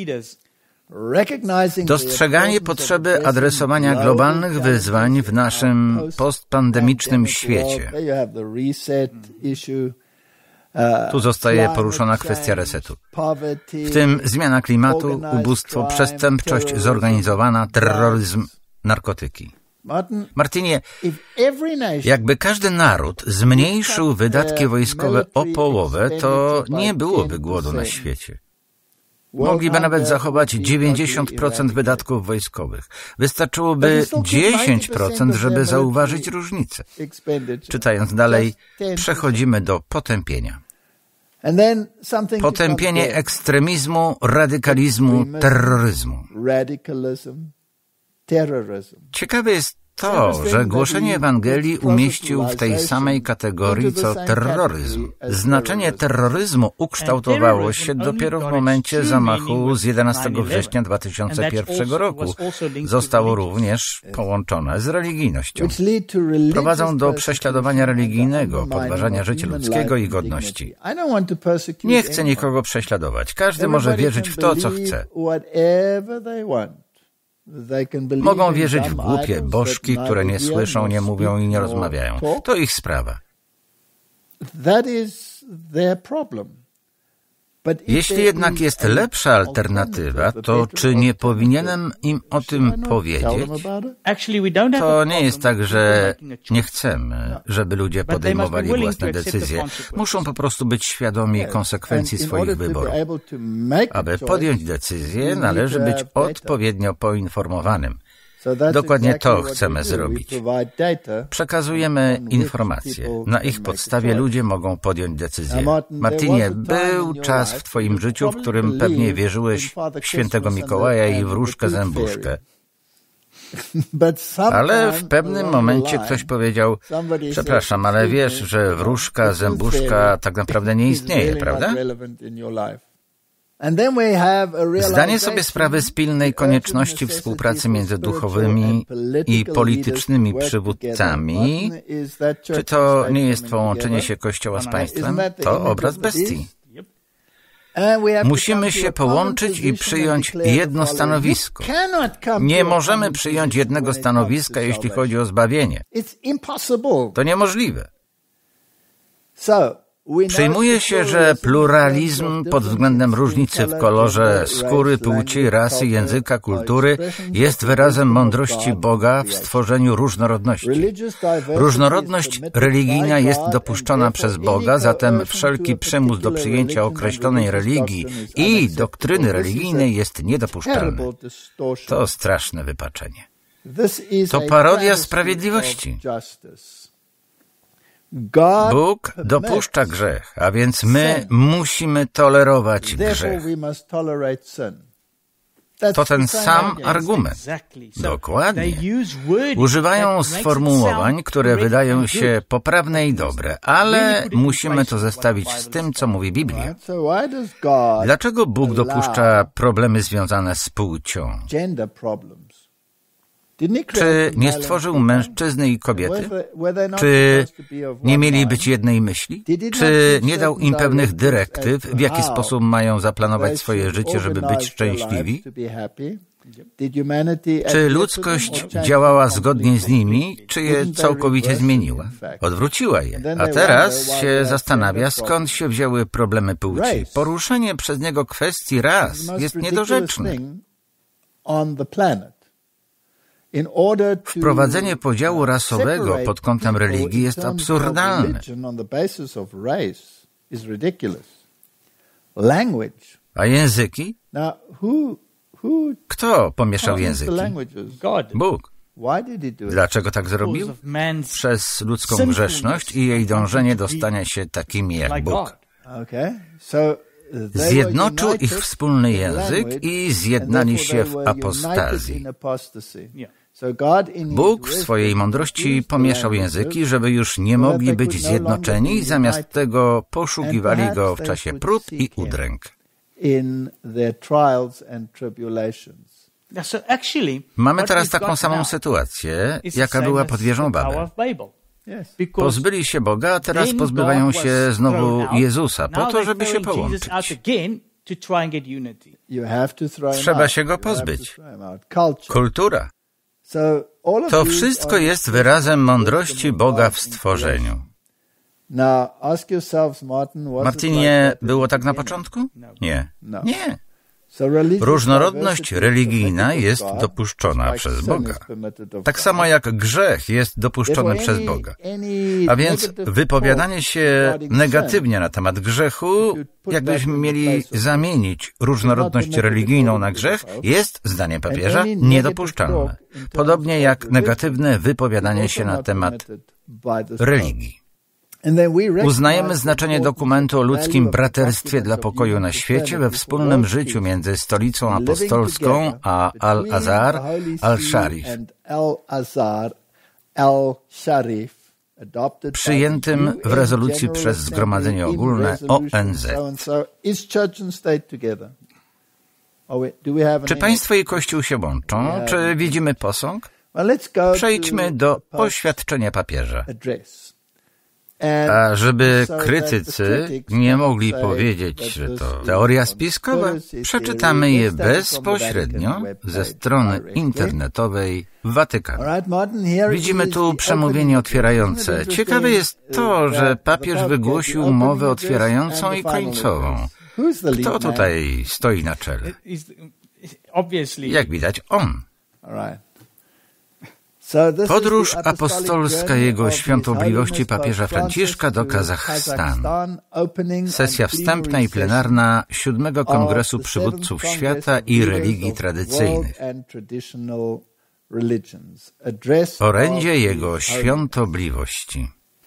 Dostrzeganie potrzeby adresowania globalnych wyzwań w naszym postpandemicznym świecie. Tu zostaje poruszona kwestia resetu. W tym zmiana klimatu, ubóstwo, przestępczość zorganizowana, terroryzm, narkotyki. Martinie, jakby każdy naród zmniejszył wydatki wojskowe o połowę, to nie byłoby głodu na świecie. Mogliby nawet zachować dziewięćdziesiąt procent wydatków wojskowych. Wystarczyłoby dziesięć procent, żeby zauważyć różnicę. Czytając dalej, przechodzimy do potępienia. Potępienie ekstremizmu, radykalizmu, terroryzmu. Ciekawe jest to, że głoszenie Ewangelii umieścił w tej samej kategorii co terroryzm. Znaczenie terroryzmu ukształtowało się dopiero w momencie zamachu z jedenastego września dwa tysiące pierwszego roku. Zostało również połączone z religijnością. Prowadzą do prześladowania religijnego, podważania życia ludzkiego i godności. Nie chcę nikogo prześladować. Każdy może wierzyć w to, co chce. Mogą wierzyć w głupie bożki, które nie słyszą, nie mówią i nie rozmawiają. To ich sprawa. Jeśli jednak jest lepsza alternatywa, to czy nie powinienem im o tym powiedzieć? To nie jest tak, że nie chcemy, żeby ludzie podejmowali własne decyzje. Muszą po prostu być świadomi konsekwencji swoich wyborów. Aby podjąć decyzję, należy być odpowiednio poinformowanym. Dokładnie to chcemy zrobić. Przekazujemy informacje. Na ich podstawie ludzie mogą podjąć decyzję. Martinie, był czas w twoim życiu, w którym pewnie wierzyłeś w świętego Mikołaja i wróżkę zębuszkę. Ale w pewnym momencie ktoś powiedział, przepraszam, ale wiesz, że wróżka, zębuszka tak naprawdę nie istnieje, prawda? Zdanie sobie sprawy z pilnej konieczności współpracy między duchowymi i politycznymi przywódcami, czy to nie jest połączenie się Kościoła z państwem? To obraz bestii. Musimy się połączyć i przyjąć jedno stanowisko. Nie możemy przyjąć jednego stanowiska, jeśli chodzi o zbawienie. To niemożliwe. Przyjmuje się, że pluralizm pod względem różnicy w kolorze skóry, płci, rasy, języka, kultury jest wyrazem mądrości Boga w stworzeniu różnorodności. Różnorodność religijna jest dopuszczona przez Boga, zatem wszelki przymus do przyjęcia określonej religii i doktryny religijnej jest niedopuszczalny. To straszne wypaczenie. To parodia sprawiedliwości. Bóg dopuszcza grzech, a więc my musimy tolerować grzech. To ten sam argument. Dokładnie. Używają sformułowań, które wydają się poprawne i dobre, ale musimy to zestawić z tym, co mówi Biblia. Dlaczego Bóg dopuszcza problemy związane z płcią? Czy nie stworzył mężczyzny i kobiety? Czy nie mieli być jednej myśli? Czy nie dał im pewnych dyrektyw, w jaki sposób mają zaplanować swoje życie, żeby być szczęśliwi? Czy ludzkość działała zgodnie z nimi, czy je całkowicie zmieniła? Odwróciła je. A teraz się zastanawia, skąd się wzięły problemy płci. Poruszenie przez niego kwestii ras jest niedorzeczne. Wprowadzenie podziału rasowego pod kątem religii jest absurdalne. A języki? Kto pomieszał języki? Bóg. Dlaczego tak zrobił? Przez ludzką grzeszność i jej dążenie do stania się takimi jak Bóg. Zjednoczył ich wspólny język i zjednali się w apostazji. Bóg w swojej mądrości pomieszał języki, żeby już nie mogli być zjednoczeni i zamiast tego poszukiwali Go w czasie prób i udręk. Mamy teraz taką samą sytuację, jaka była pod wieżą Babel. Pozbyli się Boga, a teraz pozbywają się znowu Jezusa, po to, żeby się połączyć. Trzeba się Go pozbyć. Kultura. To wszystko jest wyrazem mądrości Boga w stworzeniu. Martinie, było tak na początku? Nie. Nie. Różnorodność religijna jest dopuszczona przez Boga. Tak samo jak grzech jest dopuszczony przez Boga. A więc wypowiadanie się negatywnie na temat grzechu, jakbyśmy mieli zamienić różnorodność religijną na grzech, jest, zdaniem papieża, niedopuszczalne. Podobnie jak negatywne wypowiadanie się na temat religii. Uznajemy znaczenie dokumentu o ludzkim braterstwie dla pokoju na świecie we wspólnym życiu między Stolicą Apostolską a Al-Azhar al-Sharif, przyjętym w rezolucji przez Zgromadzenie Ogólne O N Z. Czy państwo i Kościół się łączą? Czy widzimy posąg? Przejdźmy do oświadczenia papieża. A żeby krytycy nie mogli powiedzieć, że to teoria spiskowa, przeczytamy je bezpośrednio ze strony internetowej Watykanu. Widzimy tu przemówienie otwierające. Ciekawe jest to, że papież wygłosił mowę otwierającą i końcową. Kto tutaj stoi na czele? Jak widać, on. Podróż apostolska Jego Świątobliwości papieża Franciszka do Kazachstanu. Sesja wstępna i plenarna siódmego Kongresu Przywódców Świata i Religii Tradycyjnych. Orędzie Jego Świątobliwości.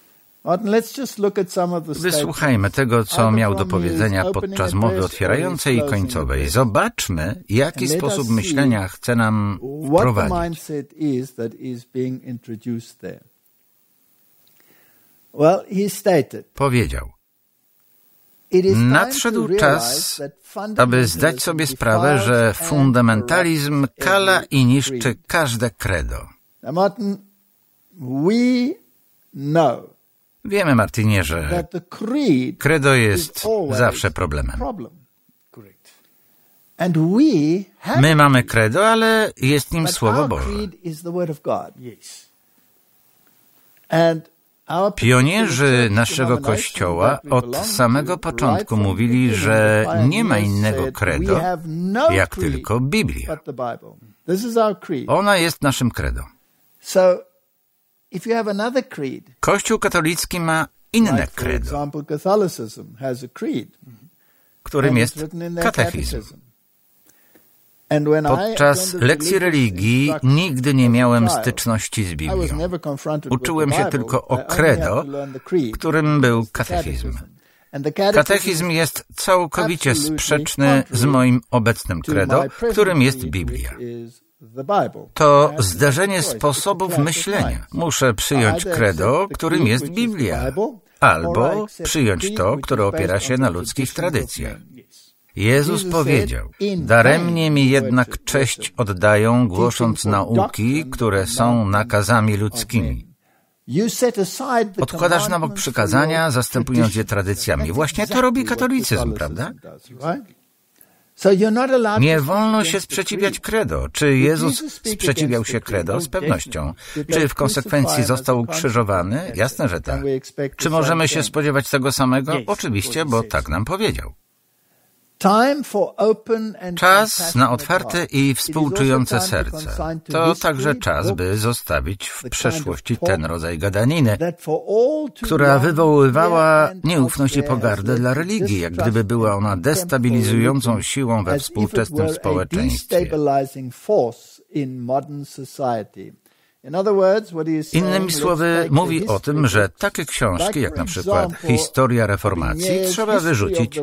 Wysłuchajmy tego, co miał do powiedzenia podczas mowy otwierającej i końcowej. Zobaczmy, jaki sposób myślenia chce nam wprowadzić. Powiedział: nadszedł czas, aby zdać sobie sprawę, że fundamentalizm kala i niszczy każde credo. Wiemy, Martinie, że credo jest zawsze problemem. My mamy credo, ale jest nim Słowo Boże. Pionierzy naszego Kościoła od samego początku mówili, że nie ma innego credo, jak tylko Biblia. Ona jest naszym credo. Kościół katolicki ma inne credo, którym jest katechizm. Podczas lekcji religii nigdy nie miałem styczności z Biblią. Uczyłem się tylko o credo, którym był katechizm. Katechizm jest całkowicie sprzeczny z moim obecnym credo, którym jest Biblia. To zderzenie sposobów myślenia. Muszę przyjąć credo, którym jest Biblia, albo przyjąć to, które opiera się na ludzkich tradycjach. Jezus powiedział: daremnie mi jednak cześć oddają, głosząc nauki, które są nakazami ludzkimi. Odkładasz na bok przykazania, zastępując je tradycjami. Właśnie to robi katolicyzm, prawda? Nie wolno się sprzeciwiać credo. Czy Jezus sprzeciwiał się credo? Z pewnością. Czy w konsekwencji został ukrzyżowany? Jasne, że tak. Czy możemy się spodziewać tego samego? Oczywiście, bo tak nam powiedział. Czas na otwarte i współczujące serce. To także czas, by zostawić w przeszłości ten rodzaj gadaniny, która wywoływała nieufność i pogardę dla religii, jak gdyby była ona destabilizującą siłą we współczesnym społeczeństwie. Innymi słowy, mówi o tym, że takie książki, jak na przykład Historia Reformacji, trzeba wyrzucić,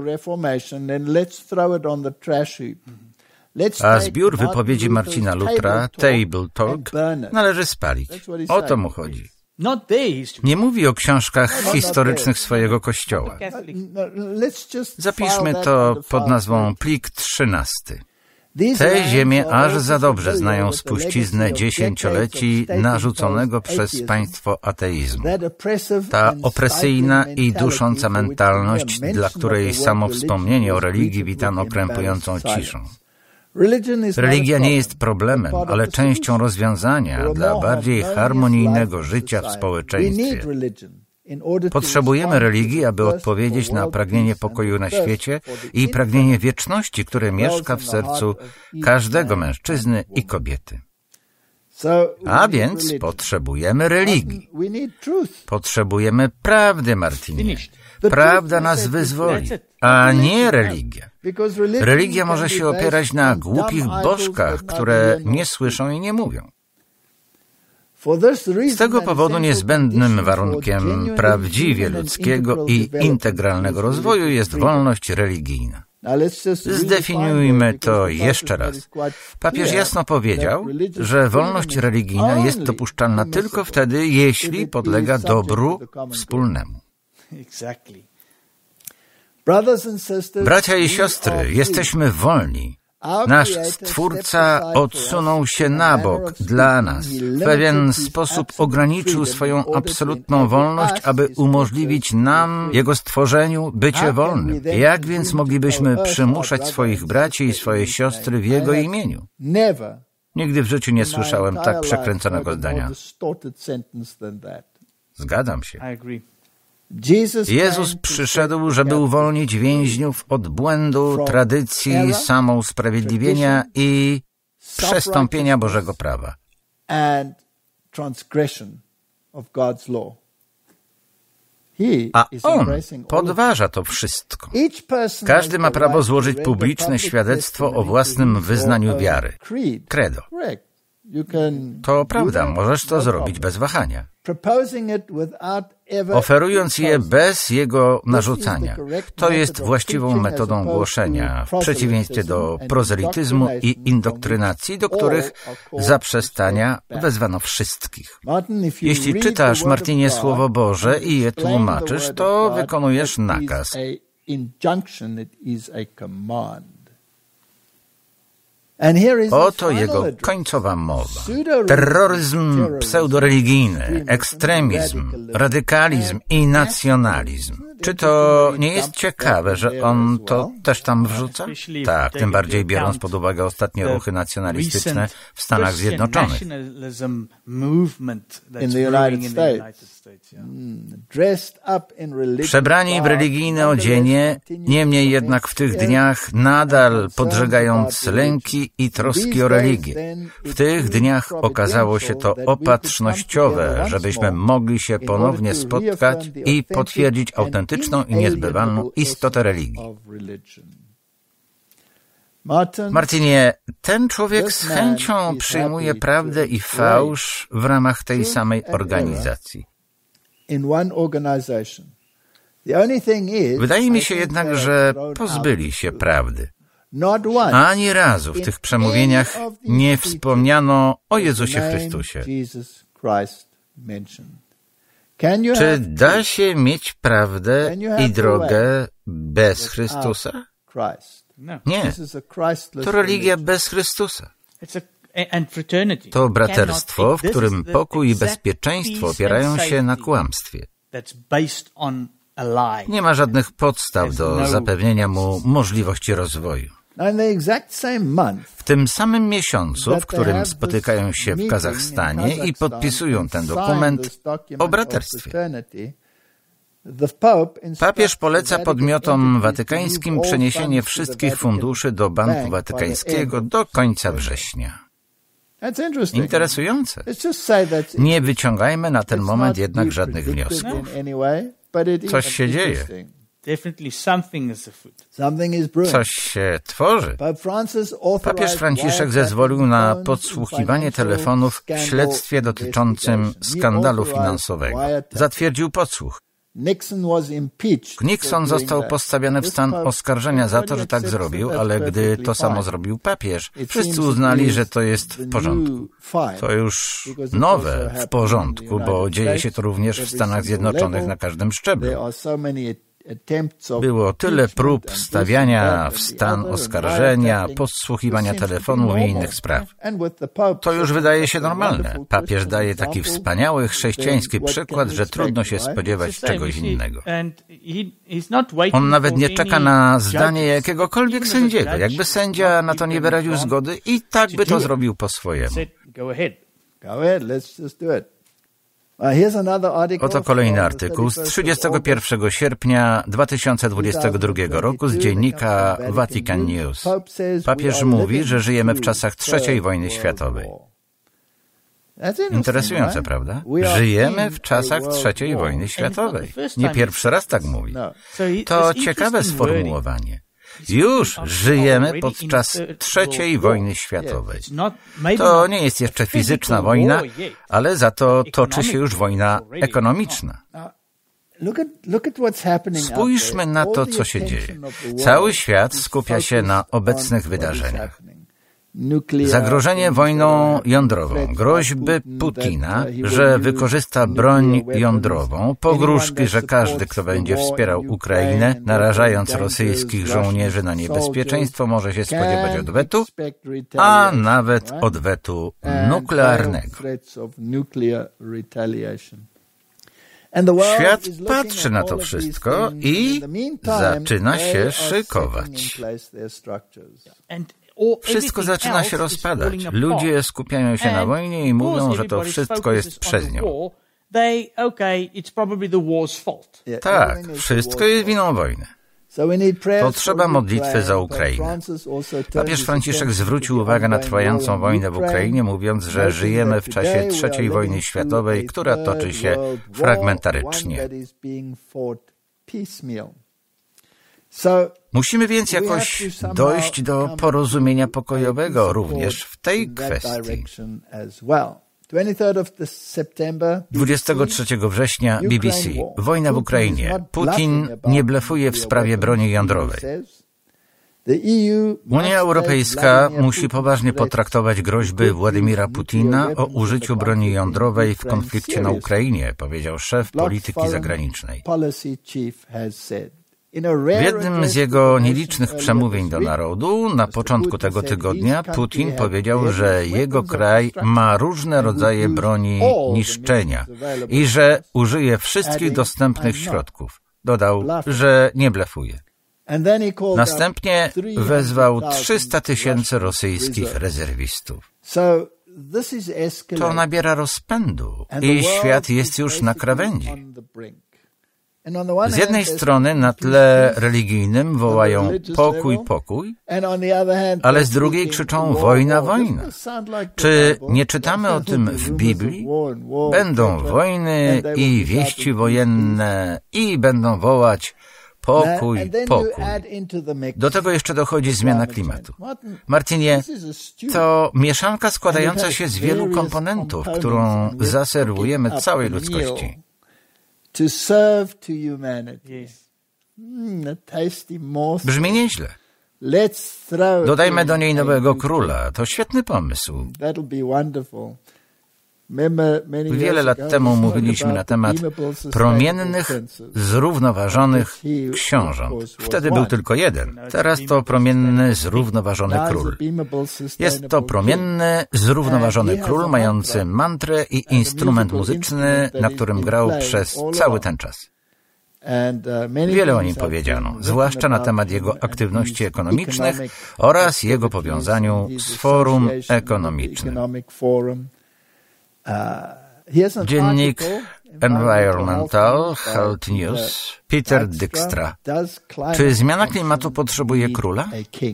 a zbiór wypowiedzi Marcina Lutra, Table Talk, należy spalić. O to mu chodzi. Nie mówi o książkach historycznych swojego kościoła. Zapiszmy to pod nazwą Plik trzynasty. Te ziemie aż za dobrze znają spuściznę dziesięcioleci narzuconego przez państwo ateizmu. Ta opresyjna i dusząca mentalność, dla której samo wspomnienie o religii witano krępującą ciszą. Religia nie jest problemem, ale częścią rozwiązania dla bardziej harmonijnego życia w społeczeństwie. Potrzebujemy religii, aby odpowiedzieć na pragnienie pokoju na świecie i pragnienie wieczności, które mieszka w sercu każdego mężczyzny i kobiety. A więc potrzebujemy religii. Potrzebujemy prawdy, Martinie. Prawda nas wyzwoli, a nie religia. Religia może się opierać na głupich bożkach, które nie słyszą i nie mówią. Z tego powodu niezbędnym warunkiem prawdziwie ludzkiego i integralnego rozwoju jest wolność religijna. Zdefiniujmy to jeszcze raz. Papież jasno powiedział, że wolność religijna jest dopuszczalna tylko wtedy, jeśli podlega dobru wspólnemu. Bracia i siostry, jesteśmy wolni. Nasz Stwórca odsunął się na bok dla nas. W pewien sposób ograniczył swoją absolutną wolność, aby umożliwić nam, Jego stworzeniu, bycie wolnym. Jak więc moglibyśmy przymuszać swoich braci i swoje siostry w Jego imieniu? Nigdy w życiu nie słyszałem tak przekręconego zdania. Zgadzam się. Jezus przyszedł, żeby uwolnić więźniów od błędu, tradycji, samousprawiedliwienia i przestąpienia Bożego prawa. A On podważa to wszystko. Każdy ma prawo złożyć publiczne świadectwo o własnym wyznaniu wiary. Credo. To prawda, możesz to zrobić bez wahania, oferując je bez jego narzucania. To jest właściwą metodą głoszenia, w przeciwieństwie do prozelityzmu i indoktrynacji, do których zaprzestania wezwano wszystkich. Jeśli czytasz, Martinie, Słowo Boże i je tłumaczysz, to wykonujesz nakaz. Oto jego końcowa mowa. Terroryzm pseudoreligijny, ekstremizm, radykalizm i nacjonalizm. Czy to nie jest ciekawe, że on to też tam wrzuca? Tak, tym bardziej biorąc pod uwagę ostatnie ruchy nacjonalistyczne w Stanach Zjednoczonych. Przebrani w religijne odzienie, niemniej jednak w tych dniach nadal podżegając lęki i troski o religię. W tych dniach okazało się to opatrznościowe, żebyśmy mogli się ponownie spotkać i potwierdzić autentyczną i niezbywalną istotę religii. Martinie, ten człowiek z chęcią przyjmuje prawdę i fałsz w ramach tej samej organizacji. Wydaje mi się jednak, że pozbyli się prawdy. Ani razu w tych przemówieniach nie wspomniano o Jezusie Chrystusie. Czy da się mieć prawdę i drogę bez Chrystusa? Nie. To religia bez Chrystusa. To braterstwo, w którym pokój i bezpieczeństwo opierają się na kłamstwie. Nie ma żadnych podstaw do zapewnienia mu możliwości rozwoju. W tym samym miesiącu, w którym spotykają się w Kazachstanie i podpisują ten dokument o braterstwie, papież poleca podmiotom watykańskim przeniesienie wszystkich funduszy do Banku Watykańskiego do końca września. Interesujące. Nie wyciągajmy na ten moment jednak żadnych wniosków. Coś się dzieje. Coś się tworzy. Papież Franciszek zezwolił na podsłuchiwanie telefonów w śledztwie dotyczącym skandalu finansowego. Zatwierdził podsłuch. Nixon został postawiony w stan oskarżenia za to, że tak zrobił, ale gdy to samo zrobił papież, wszyscy uznali, że to jest w porządku. To już nowe w porządku, bo dzieje się to również w Stanach Zjednoczonych na każdym szczeblu. Było tyle prób stawiania w stan oskarżenia, podsłuchiwania telefonów i innych spraw. To już wydaje się normalne. Papież daje taki wspaniały chrześcijański przykład, że trudno się spodziewać czegoś innego. On nawet nie czeka na zdanie jakiegokolwiek sędziego. Jakby sędzia na to nie wyraził zgody, i tak by to zrobił po swojemu. Oto kolejny artykuł z trzydziestego pierwszego sierpnia dwa tysiące dwudziestego drugiego roku z dziennika Vatican News. Papież mówi, że żyjemy w czasach trzeciej wojny światowej. Interesujące, prawda? Żyjemy w czasach trzeciej wojny światowej. Nie pierwszy raz tak mówi. To ciekawe sformułowanie. Już żyjemy podczas trzeciej wojny światowej. To nie jest jeszcze fizyczna wojna, ale za to toczy się już wojna ekonomiczna. Spójrzmy na to, co się dzieje. Cały świat skupia się na obecnych wydarzeniach. Zagrożenie wojną jądrową, groźby Putina, że wykorzysta broń jądrową, pogróżki, że każdy, kto będzie wspierał Ukrainę, narażając rosyjskich żołnierzy na niebezpieczeństwo, może się spodziewać odwetu, a nawet odwetu nuklearnego. Świat patrzy na to wszystko i zaczyna się szykować. Wszystko zaczyna się rozpadać. Ludzie skupiają się na wojnie i mówią, że to wszystko jest przez nią. Tak, wszystko jest winą wojny. Potrzeba modlitwy za Ukrainę. Papież Franciszek zwrócił uwagę na trwającą wojnę w Ukrainie, mówiąc, że żyjemy w czasie trzeciej wojny światowej, która toczy się fragmentarycznie. Musimy więc jakoś dojść do porozumienia pokojowego również w tej kwestii. dwudziestego trzeciego września B B C. Wojna w Ukrainie. Putin nie blefuje w sprawie broni jądrowej. Unia Europejska musi poważnie potraktować groźby Władimira Putina o użyciu broni jądrowej w konflikcie na Ukrainie, powiedział szef polityki zagranicznej. W jednym z jego nielicznych przemówień do narodu na początku tego tygodnia Putin powiedział, że jego kraj ma różne rodzaje broni niszczenia i że użyje wszystkich dostępnych środków. Dodał, że nie blefuje. Następnie wezwał trzysta tysięcy rosyjskich rezerwistów. To nabiera rozpędu i świat jest już na krawędzi. Z jednej strony na tle religijnym wołają pokój, pokój, ale z drugiej krzyczą wojna, wojna. Czy nie czytamy o tym w Biblii? Będą wojny i wieści wojenne i będą wołać pokój, pokój. Do tego jeszcze dochodzi zmiana klimatu. Martinie, to mieszanka składająca się z wielu komponentów, którą zaserwujemy całej ludzkości. To serve to humanity. Mm, a tasty morsel. Brzmi nieźle. Dodajmy do niej nowego króla. To świetny pomysł. Wiele lat temu mówiliśmy na temat promiennych, zrównoważonych książąt. Wtedy był tylko jeden. Teraz to promienny, zrównoważony król. Jest to promienny, zrównoważony król mający mantrę i instrument muzyczny, na którym grał przez cały ten czas. Wiele o nim powiedziano, zwłaszcza na temat jego aktywności ekonomicznych oraz jego powiązaniu z Forum Ekonomicznym. Dziennik Environmental Health News, Peter Dijkstra. Czy zmiana klimatu potrzebuje króla?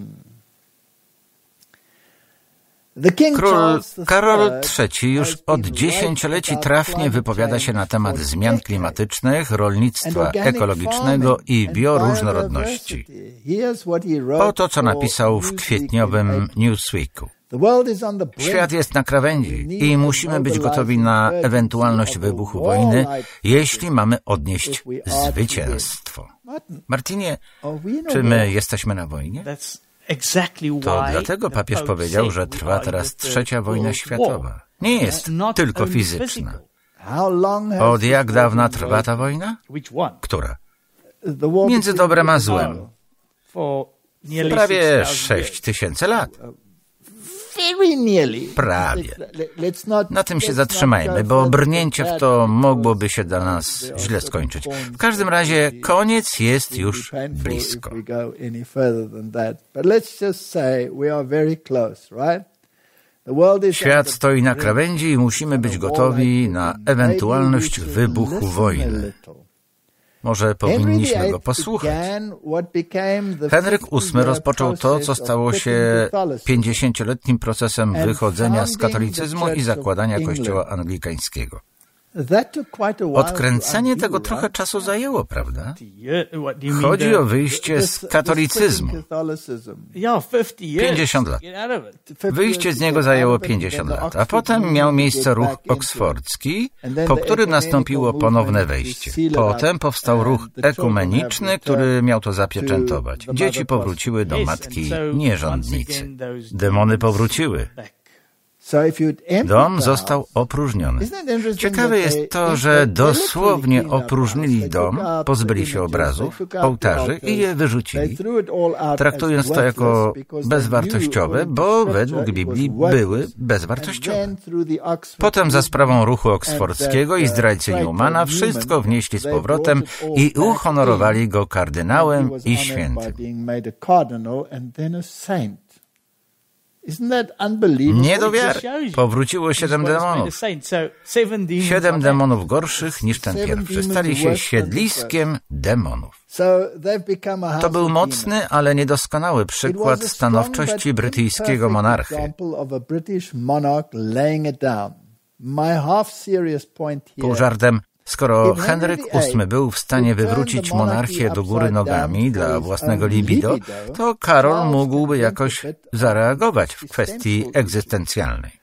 Król Karol trzeci już od dziesięcioleci trafnie wypowiada się na temat zmian klimatycznych, rolnictwa ekologicznego i bioróżnorodności. Oto co napisał w kwietniowym Newsweeku. Świat jest na krawędzi i musimy być gotowi na ewentualność wybuchu wojny, jeśli mamy odnieść zwycięstwo. Martinie, czy my jesteśmy na wojnie? To dlatego papież powiedział, że trwa teraz trzecia wojna światowa. Nie jest tylko fizyczna. Od jak dawna trwa ta wojna? Która? Między dobrem a złem. Prawie sześć tysięcy lat. Prawie. Na tym się zatrzymajmy, bo brnięcie w to mogłoby się dla nas źle skończyć. W każdym razie koniec jest już blisko. Świat stoi na krawędzi i musimy być gotowi na ewentualność wybuchu wojny. Może powinniśmy go posłuchać. Henryk ósmy rozpoczął to, co stało się pięćdziesięcioletnim procesem wychodzenia z katolicyzmu i zakładania kościoła anglikańskiego. Odkręcenie tego trochę czasu zajęło, prawda? Chodzi o wyjście z katolicyzmu. pięćdziesiąt lat. Wyjście z niego zajęło pięćdziesiąt lat, a potem miał miejsce ruch oksfordzki, po którym nastąpiło ponowne wejście. Potem powstał ruch ekumeniczny, który miał to zapieczętować. Dzieci powróciły do matki nierządnicy. Demony powróciły. Dom został opróżniony. Ciekawe jest to, że dosłownie opróżnili dom, pozbyli się obrazów, ołtarzy i je wyrzucili, traktując to jako bezwartościowe, bo według Biblii były bezwartościowe. Potem za sprawą ruchu oksfordzkiego i zdrajcy Newmana wszystko wnieśli z powrotem i uhonorowali go kardynałem i świętym. Nie do wiary. Powróciło siedem demonów. Siedem demonów gorszych niż ten pierwszy. Stali się siedliskiem demonów. To był mocny, ale niedoskonały przykład stanowczości brytyjskiego monarchy. Pół żartem, skoro Henryk ósmy był w stanie wywrócić monarchię do góry nogami dla własnego libido, to Karol mógłby jakoś zareagować w kwestii egzystencjalnej.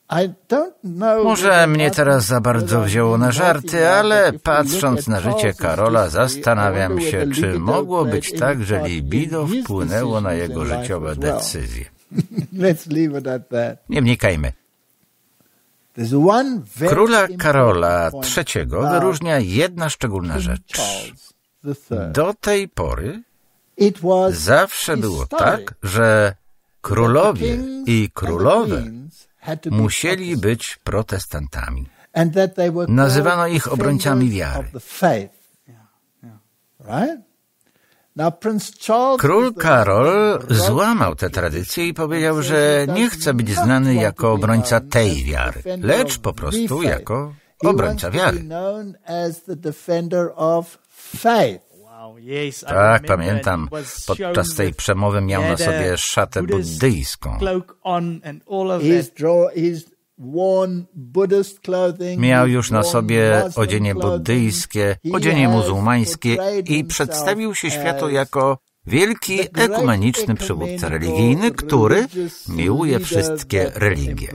Może mnie teraz za bardzo wzięło na żarty, ale patrząc na życie Karola, zastanawiam się, czy mogło być tak, że libido wpłynęło na jego życiowe decyzje. Nie wnikajmy. Króla Karola trzeciego wyróżnia jedna szczególna rzecz. Do tej pory zawsze było tak, że królowie i królowe musieli być protestantami. Nazywano ich obrońcami wiary. Król Karol złamał tę tradycję i powiedział, że nie chce być znany jako obrońca tej wiary, lecz po prostu jako obrońca wiary. Tak, pamiętam, podczas tej przemowy miał na sobie szatę buddyjską. Miał już na sobie odzienie buddyjskie, odzienie muzułmańskie i przedstawił się światu jako wielki ekumeniczny przywódca religijny, który miłuje wszystkie religie.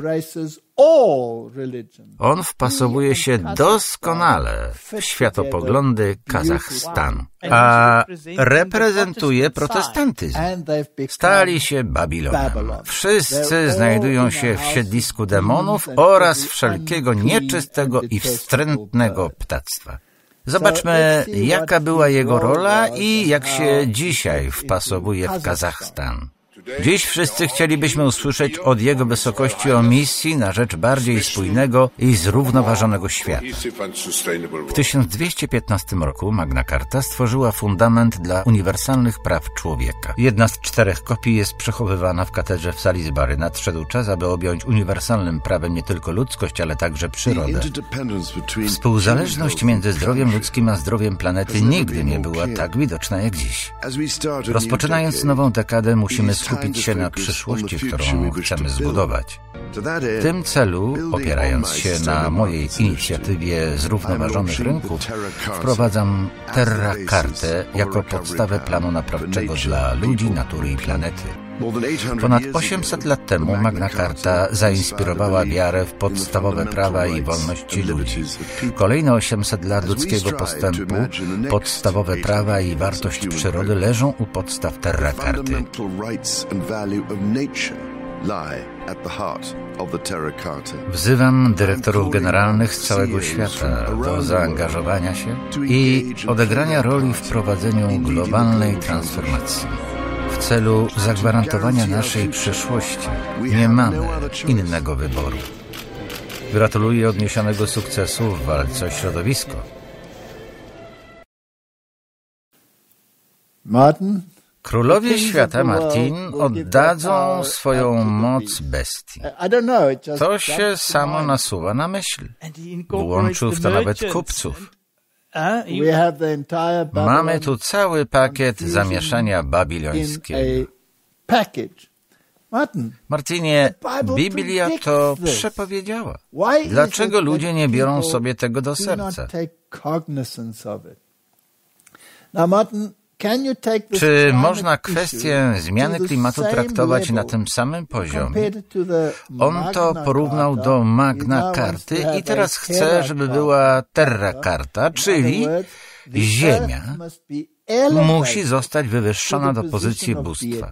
On wpasowuje się doskonale w światopoglądy Kazachstanu, a reprezentuje protestantyzm. Stali się Babilonem. Wszyscy znajdują się w siedlisku demonów oraz wszelkiego nieczystego i wstrętnego ptactwa. Zobaczmy, jaka była jego rola i jak się dzisiaj wpasowuje w Kazachstan. Dziś wszyscy chcielibyśmy usłyszeć od Jego Wysokości o misji na rzecz bardziej spójnego i zrównoważonego świata. W tysiąc dwieście piętnastym roku Magna Carta stworzyła fundament dla uniwersalnych praw człowieka. Jedna z czterech kopii jest przechowywana w katedrze w Salisbury. Nadszedł czas, aby objąć uniwersalnym prawem nie tylko ludzkość, ale także przyrodę. Współzależność między zdrowiem ludzkim a zdrowiem planety nigdy nie była tak widoczna jak dziś. Rozpoczynając nową dekadę, musimy skupić się na przyszłości, którą chcemy zbudować. W tym celu, opierając się na mojej inicjatywie zrównoważonych rynków, wprowadzam Terra Cartę jako podstawę planu naprawczego dla ludzi, natury i planety. Ponad osiemset lat temu Magna Carta zainspirowała wiarę w podstawowe prawa i wolności ludzi. Kolejne osiemset lat ludzkiego postępu, podstawowe prawa i wartość przyrody leżą u podstaw Terra Carty. Wzywam dyrektorów generalnych z całego świata do zaangażowania się i odegrania roli w prowadzeniu globalnej transformacji. W celu zagwarantowania naszej przyszłości nie mamy innego wyboru. Gratuluję odniesionego sukcesu w walce o środowisko. Martin? Królowie świata, Martin, oddadzą swoją moc bestii. To się samo nasuwa na myśl. Włączył w to nawet kupców. Mamy tu cały pakiet zamieszania babilońskiego. Martinie, Biblia to przepowiedziała. Dlaczego ludzie nie biorą sobie tego do serca? Czy można kwestię zmiany klimatu traktować na tym samym poziomie? On to porównał do Magna Carty i teraz chce, żeby była Terra Carta, czyli Ziemia musi zostać wywyższona do pozycji bóstwa.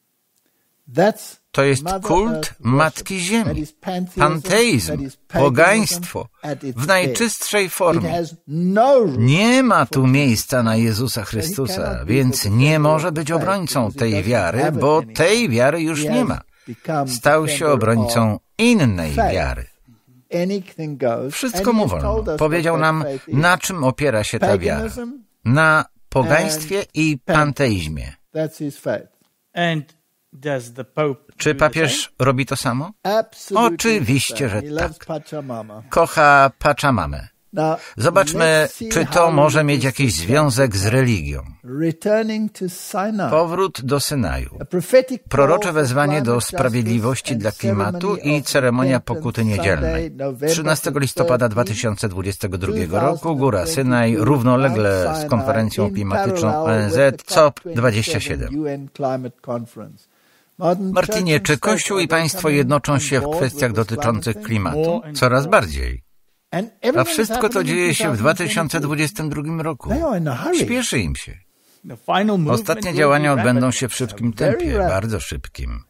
To jest kult Matki Ziemi, panteizm, pogaństwo w najczystszej formie. Nie ma tu miejsca na Jezusa Chrystusa, więc nie może być obrońcą tej wiary, bo tej wiary już nie ma. Stał się obrońcą innej wiary. Wszystko mu wolno. Powiedział nam, na czym opiera się ta wiara. Na pogaństwie i panteizmie. Czy papież robi to samo? Oczywiście, że tak. Kocha Pachamamę. Zobaczmy, czy to może mieć jakiś związek z religią. Powrót do Synaju. Prorocze wezwanie do sprawiedliwości dla klimatu i ceremonia pokuty niedzielnej. trzynastego listopada dwa tysiące dwudziestego drugiego roku Góra Synaj równolegle z konferencją klimatyczną O N Z C O P dwadzieścia siedem. Martinie, czy Kościół i państwo jednoczą się w kwestiach dotyczących klimatu? Coraz bardziej. A wszystko to dzieje się w dwa tysiące dwudziestym drugim roku. Śpieszy im się. Ostatnie działania odbędą się w szybkim tempie, bardzo szybkim.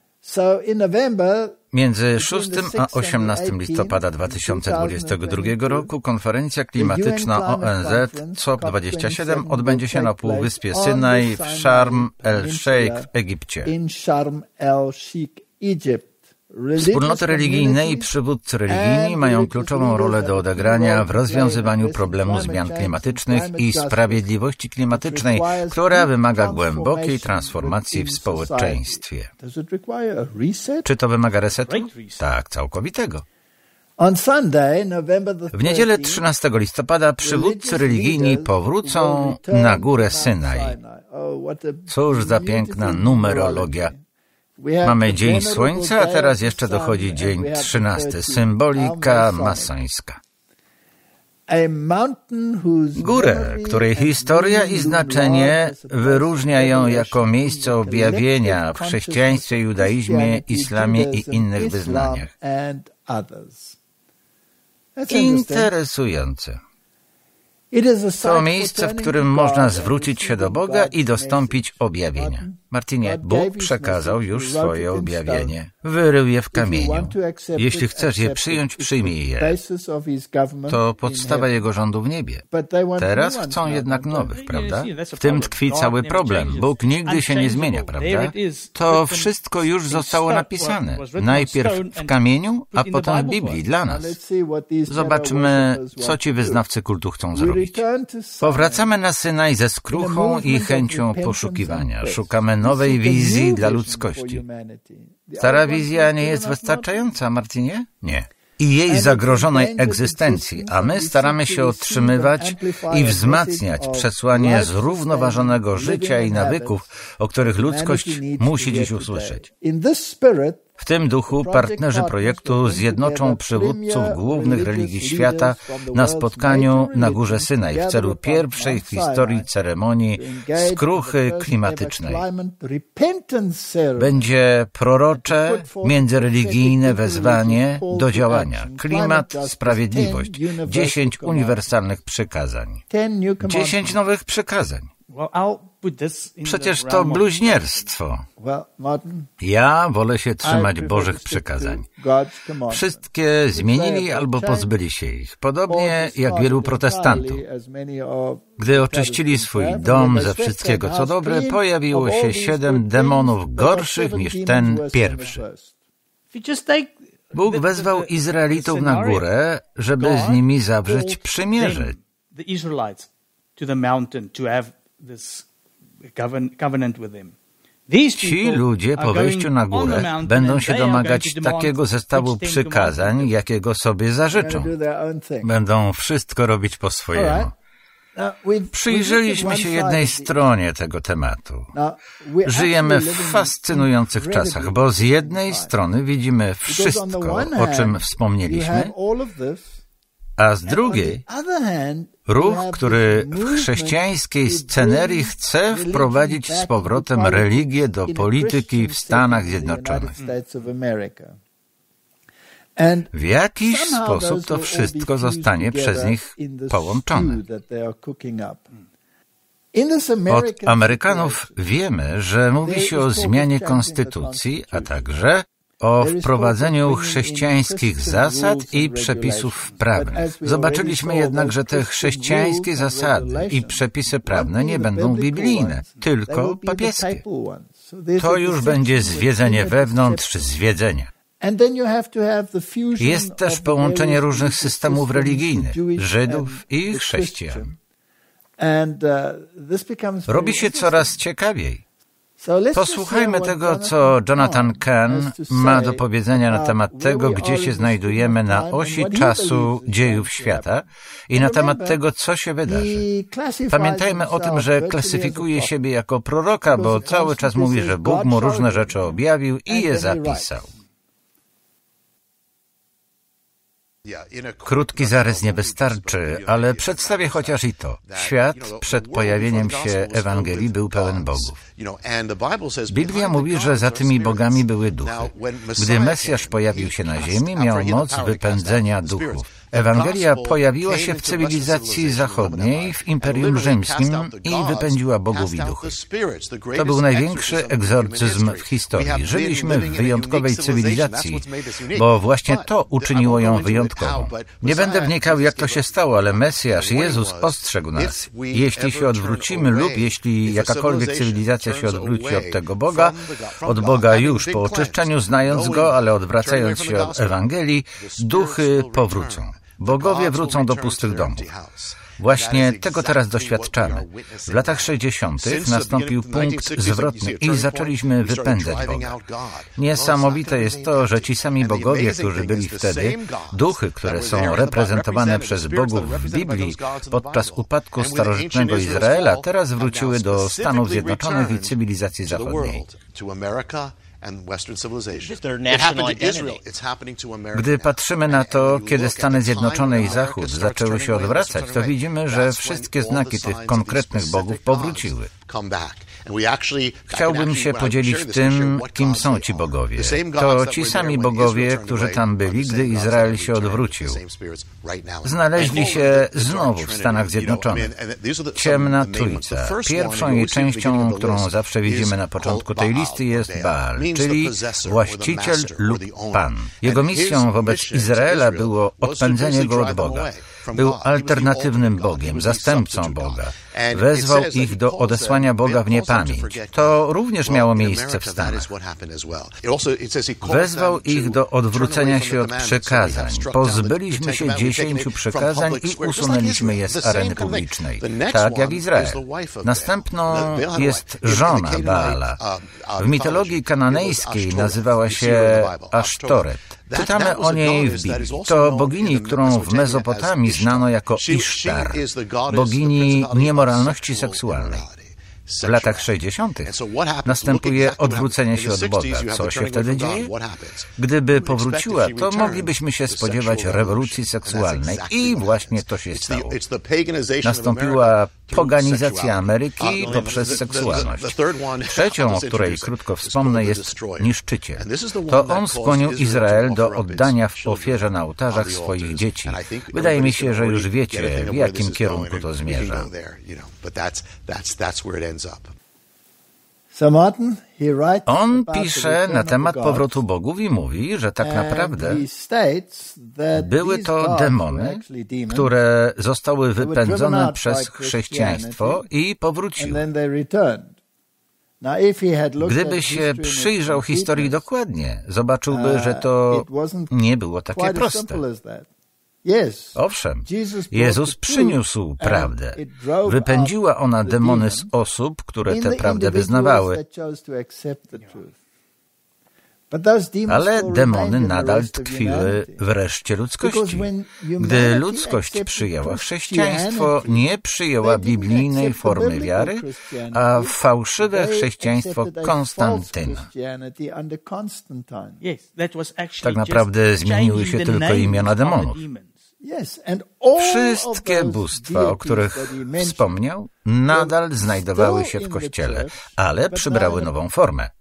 Między szóstym a osiemnastym listopada dwa tysiące dwudziestego drugiego roku konferencja klimatyczna O N Z C O P dwadzieścia siedem odbędzie się na półwyspie Synaj w Sharm el-Sheikh w Egipcie. Wspólnoty religijne i przywódcy religijni mają kluczową rolę do odegrania w rozwiązywaniu problemu zmian klimatycznych i sprawiedliwości klimatycznej, która wymaga głębokiej transformacji w społeczeństwie. Czy to wymaga resetu? Tak, całkowitego. W niedzielę trzynastego listopada przywódcy religijni powrócą na górę Synaj. Cóż za piękna numerologia. Mamy dzień słońca, a teraz jeszcze dochodzi dzień trzynasty. Symbolika masońska. Górę, której historia i znaczenie wyróżnia ją jako miejsce objawienia w chrześcijaństwie, judaizmie, islamie i innych wyznaniach. Interesujące. To miejsce, w którym można zwrócić się do Boga i dostąpić objawienia. Martinie, Bóg przekazał już swoje objawienie. Wyrył je w kamieniu. Jeśli chcesz je przyjąć, przyjmij je. To podstawa Jego rządu w niebie. Teraz chcą jednak nowych, prawda? W tym tkwi cały problem. Bóg nigdy się nie zmienia, prawda? To wszystko już zostało napisane. Najpierw w kamieniu, a potem w Biblii dla nas. Zobaczmy, co ci wyznawcy kultu chcą zrobić. Powracamy na Synaj ze skruchą i chęcią poszukiwania. Szukamy nowej wizji dla ludzkości. Stara wizja nie jest wystarczająca, Martinie? Nie. I jej zagrożonej egzystencji, a my staramy się utrzymywać i wzmacniać przesłanie zrównoważonego życia i nawyków, o których ludzkość musi dziś usłyszeć. W tym duchu partnerzy projektu zjednoczą przywódców głównych religii świata na spotkaniu na Górze Synaj w celu pierwszej w historii ceremonii skruchy klimatycznej. Będzie prorocze, międzyreligijne wezwanie do działania. Klimat, sprawiedliwość. Dziesięć uniwersalnych przykazań. Dziesięć nowych przykazań. Przecież to bluźnierstwo. Ja wolę się trzymać Bożych przykazań. Wszystkie zmienili albo pozbyli się ich, podobnie jak wielu protestantów. Gdy oczyścili swój dom ze wszystkiego co dobre, pojawiło się siedem demonów gorszych niż ten pierwszy. Bóg wezwał Izraelitów na górę, żeby z nimi zawrzeć przymierze. Ci ludzie po wejściu na górę będą się domagać takiego zestawu przykazań, jakiego sobie zażyczą. Będą wszystko robić po swojemu. Przyjrzeliśmy się jednej stronie tego tematu. Żyjemy w fascynujących czasach, bo z jednej strony widzimy wszystko, o czym wspomnieliśmy, a z drugiej ruch, który w chrześcijańskiej scenerii chce wprowadzić z powrotem religię do polityki w Stanach Zjednoczonych. W jakiś sposób to wszystko zostanie przez nich połączone. Od Amerykanów wiemy, że mówi się o zmianie konstytucji, a także o wprowadzeniu chrześcijańskich zasad i przepisów prawnych. Zobaczyliśmy jednak, że te chrześcijańskie zasady i przepisy prawne nie będą biblijne, tylko papieskie. To już będzie zwiedzenie wewnątrz zwiedzenia. Jest też połączenie różnych systemów religijnych, Żydów i chrześcijan. Robi się coraz ciekawiej. Posłuchajmy tego, co Jonathan Cahn ma do powiedzenia na temat tego, gdzie się znajdujemy na osi czasu dziejów świata i na temat tego, co się wydarzy. Pamiętajmy o tym, że klasyfikuje siebie jako proroka, bo cały czas mówi, że Bóg mu różne rzeczy objawił i je zapisał. Krótki zarys nie wystarczy, ale przedstawię chociaż i to. Świat przed pojawieniem się Ewangelii był pełen bogów. Biblia mówi, że za tymi bogami były duchy. Gdy Mesjasz pojawił się na ziemi, miał moc wypędzenia duchów. Ewangelia pojawiła się w cywilizacji zachodniej, w Imperium Rzymskim i wypędziła bogów i duchy. To był największy egzorcyzm w historii. Żyliśmy w wyjątkowej cywilizacji, bo właśnie to uczyniło ją wyjątkową. Nie będę wnikał, jak to się stało, ale Mesjasz, Jezus ostrzegł nas. Jeśli się odwrócimy lub jeśli jakakolwiek cywilizacja się odwróci od tego Boga, od Boga już po oczyszczeniu, znając Go, ale odwracając się od Ewangelii, duchy powrócą. Bogowie wrócą do pustych domów. Właśnie tego teraz doświadczamy. W latach sześćdziesiątych nastąpił punkt zwrotny i zaczęliśmy wypędzać Boga. Niesamowite jest to, że ci sami bogowie, którzy byli wtedy, duchy, które są reprezentowane przez bogów w Biblii podczas upadku starożytnego Izraela, teraz wróciły do Stanów Zjednoczonych i cywilizacji zachodniej. Gdy patrzymy na to, kiedy Stany Zjednoczone i Zachód zaczęły się odwracać, to widzimy, że wszystkie znaki tych konkretnych bogów powróciły. Chciałbym się podzielić tym, kim są ci bogowie. To ci sami bogowie, którzy tam byli, gdy Izrael się odwrócił. Znaleźli się znowu w Stanach Zjednoczonych. Ciemna Trójca. Pierwszą jej częścią, którą zawsze widzimy na początku tej listy, jest Baal, czyli właściciel lub Pan. Jego misją wobec Izraela było odpędzenie go od Boga. Był alternatywnym Bogiem, zastępcą Boga. Wezwał ich do odesłania Boga w niepamięć. To również miało miejsce w Stanach. Wezwał ich do odwrócenia się od przykazań. Pozbyliśmy się dziesięciu przykazań i usunęliśmy je z areny publicznej. Tak jak Izrael. Następną jest żona Baala. W mitologii kananejskiej nazywała się Asztoret. Czytamy o niej w Biblii. To bogini, którą w Mezopotamii znano jako Isztar, bogini niemoralności seksualnej. W latach sześćdziesiątych następuje odwrócenie się od Boga. Co się wtedy dzieje? Gdyby powróciła, to moglibyśmy się spodziewać rewolucji seksualnej i właśnie to się stało. Nastąpiła poganizacja Ameryki poprzez seksualność. Trzecią, o której krótko wspomnę, jest niszczyciel. To on skłonił Izrael do oddania w ofierze na ołtarzach swoich dzieci. Wydaje mi się, że już wiecie, w jakim kierunku to zmierza. On pisze na temat powrotu bogów i mówi, że tak naprawdę były to demony, które zostały wypędzone przez chrześcijaństwo i powróciły. Gdyby się przyjrzał historii dokładnie, zobaczyłby, że to nie było takie proste. Owszem, Jezus przyniósł prawdę. Wypędziła ona demony z osób, które tę prawdę wyznawały. Ale demony nadal tkwiły w reszcie ludzkości. Gdy ludzkość przyjęła chrześcijaństwo, nie przyjęła biblijnej formy wiary, a fałszywe chrześcijaństwo Konstantyna. Tak naprawdę zmieniły się tylko imiona demonów. Wszystkie bóstwa, o których wspomniał, nadal znajdowały się w Kościele, ale przybrały nową formę.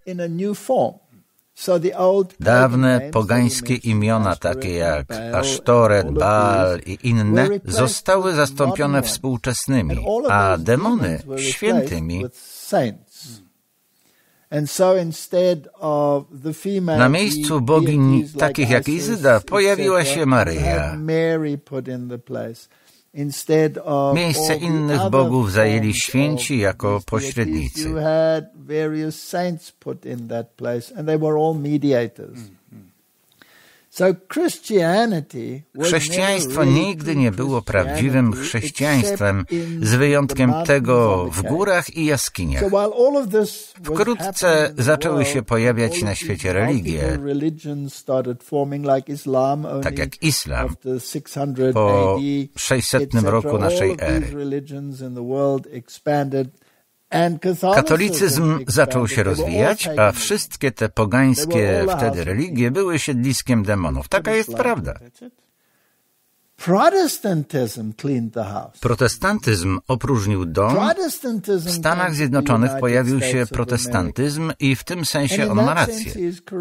Dawne pogańskie imiona, takie jak Asztoret, Baal i inne, zostały zastąpione współczesnymi, a demony świętymi. Na miejscu bogiń takich jak Izyda pojawiła się Maryja. Miejsce innych bogów zajęli święci jako pośrednicy. Chrześcijaństwo nigdy nie było prawdziwym chrześcijaństwem, z wyjątkiem tego w górach i jaskiniach. Wkrótce zaczęły się pojawiać na świecie religie, tak jak islam, po sześćsetnym roku naszej ery. Katolicyzm zaczął się rozwijać, a wszystkie te pogańskie wtedy religie były siedliskiem demonów. Taka jest prawda. Protestantyzm opróżnił dom. W Stanach Zjednoczonych pojawił się protestantyzm i w tym sensie on ma rację.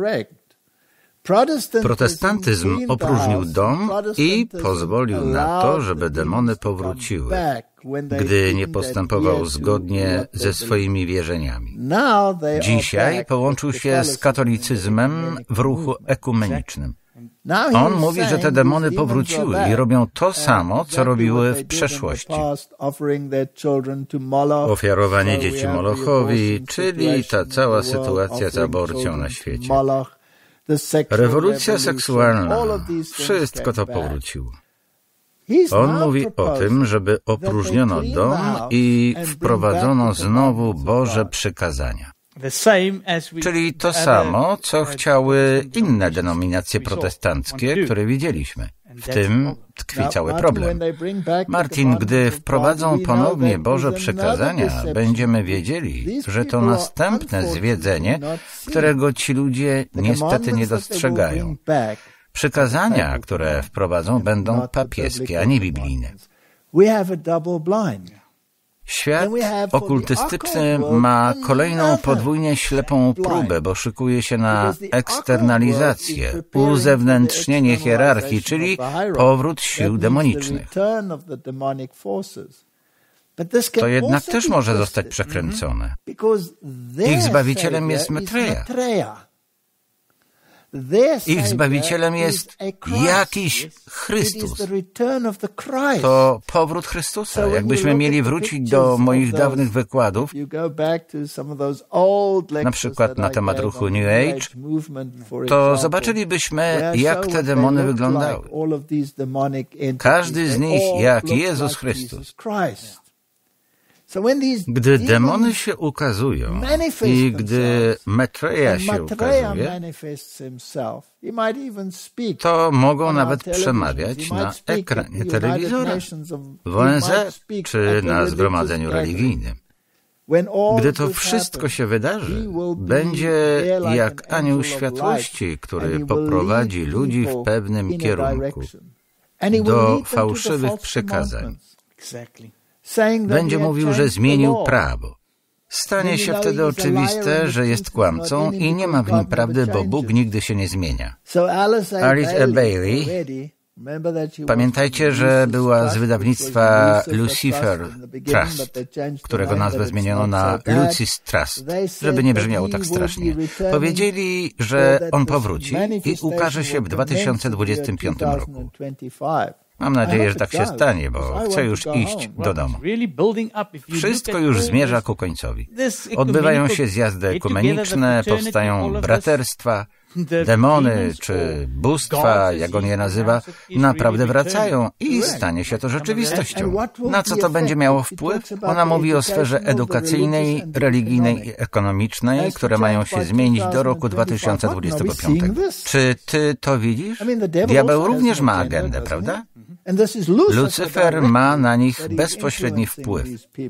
Protestantyzm opróżnił dom i pozwolił na to, żeby demony powróciły, gdy nie postępował zgodnie ze swoimi wierzeniami. Dzisiaj połączył się z katolicyzmem w ruchu ekumenicznym. On mówi, że te demony powróciły i robią to samo, co robiły w przeszłości. Ofiarowanie dzieci Molochowi, czyli ta cała sytuacja z aborcją na świecie. Rewolucja seksualna, wszystko to powróciło. On mówi o tym, żeby opróżniono dom i wprowadzono znowu Boże przykazania. Czyli to samo, co chciały inne denominacje protestanckie, które widzieliśmy. W tym tkwi cały problem. Martin, gdy wprowadzą ponownie Boże przykazania, będziemy wiedzieli, że to następne zwiedzenie, którego ci ludzie niestety nie dostrzegają. Przykazania, które wprowadzą, będą papieskie, a nie biblijne. Świat okultystyczny ma kolejną podwójnie ślepą próbę, bo szykuje się na eksternalizację, uzewnętrznienie hierarchii, czyli powrót sił demonicznych. To jednak też może zostać przekręcone. Ich Zbawicielem jest Metreja. Ich Zbawicielem jest jakiś Chrystus. To powrót Chrystusa. Jakbyśmy mieli wrócić do moich dawnych wykładów, na przykład na temat ruchu New Age, to zobaczylibyśmy, jak te demony wyglądały. Każdy z nich jak Jezus Chrystus. Gdy demony się ukazują i gdy Metreja się ukazuje, to mogą nawet przemawiać na ekranie telewizora, w O N Z czy na zgromadzeniu religijnym. Gdy to wszystko się wydarzy, będzie jak anioł światłości, który poprowadzi ludzi w pewnym kierunku, do fałszywych przykazań. Będzie mówił, że zmienił prawo. Stanie się wtedy oczywiste, że jest kłamcą i nie ma w nim prawdy, bo Bóg nigdy się nie zmienia. Alice A. Bailey, pamiętajcie, że była z wydawnictwa Lucifer Trust, którego nazwę zmieniono na Lucis Trust, żeby nie brzmiało tak strasznie. Powiedzieli, że on powróci i ukaże się w dwa tysiące dwudziestym piątym roku. Mam nadzieję, że tak się stanie, bo chcę już iść do domu. Wszystko już zmierza ku końcowi. Odbywają się zjazdy ekumeniczne, powstają braterstwa, demony czy bóstwa, jak on je nazywa, naprawdę wracają i stanie się to rzeczywistością. Na co to będzie miało wpływ? Ona mówi o sferze edukacyjnej, religijnej i ekonomicznej, które mają się zmienić do roku dwa tysiące dwudziestego piątego. Czy ty to widzisz? Diabeł również ma agendę, prawda? Lucyfer ma na nich bezpośredni wpływ.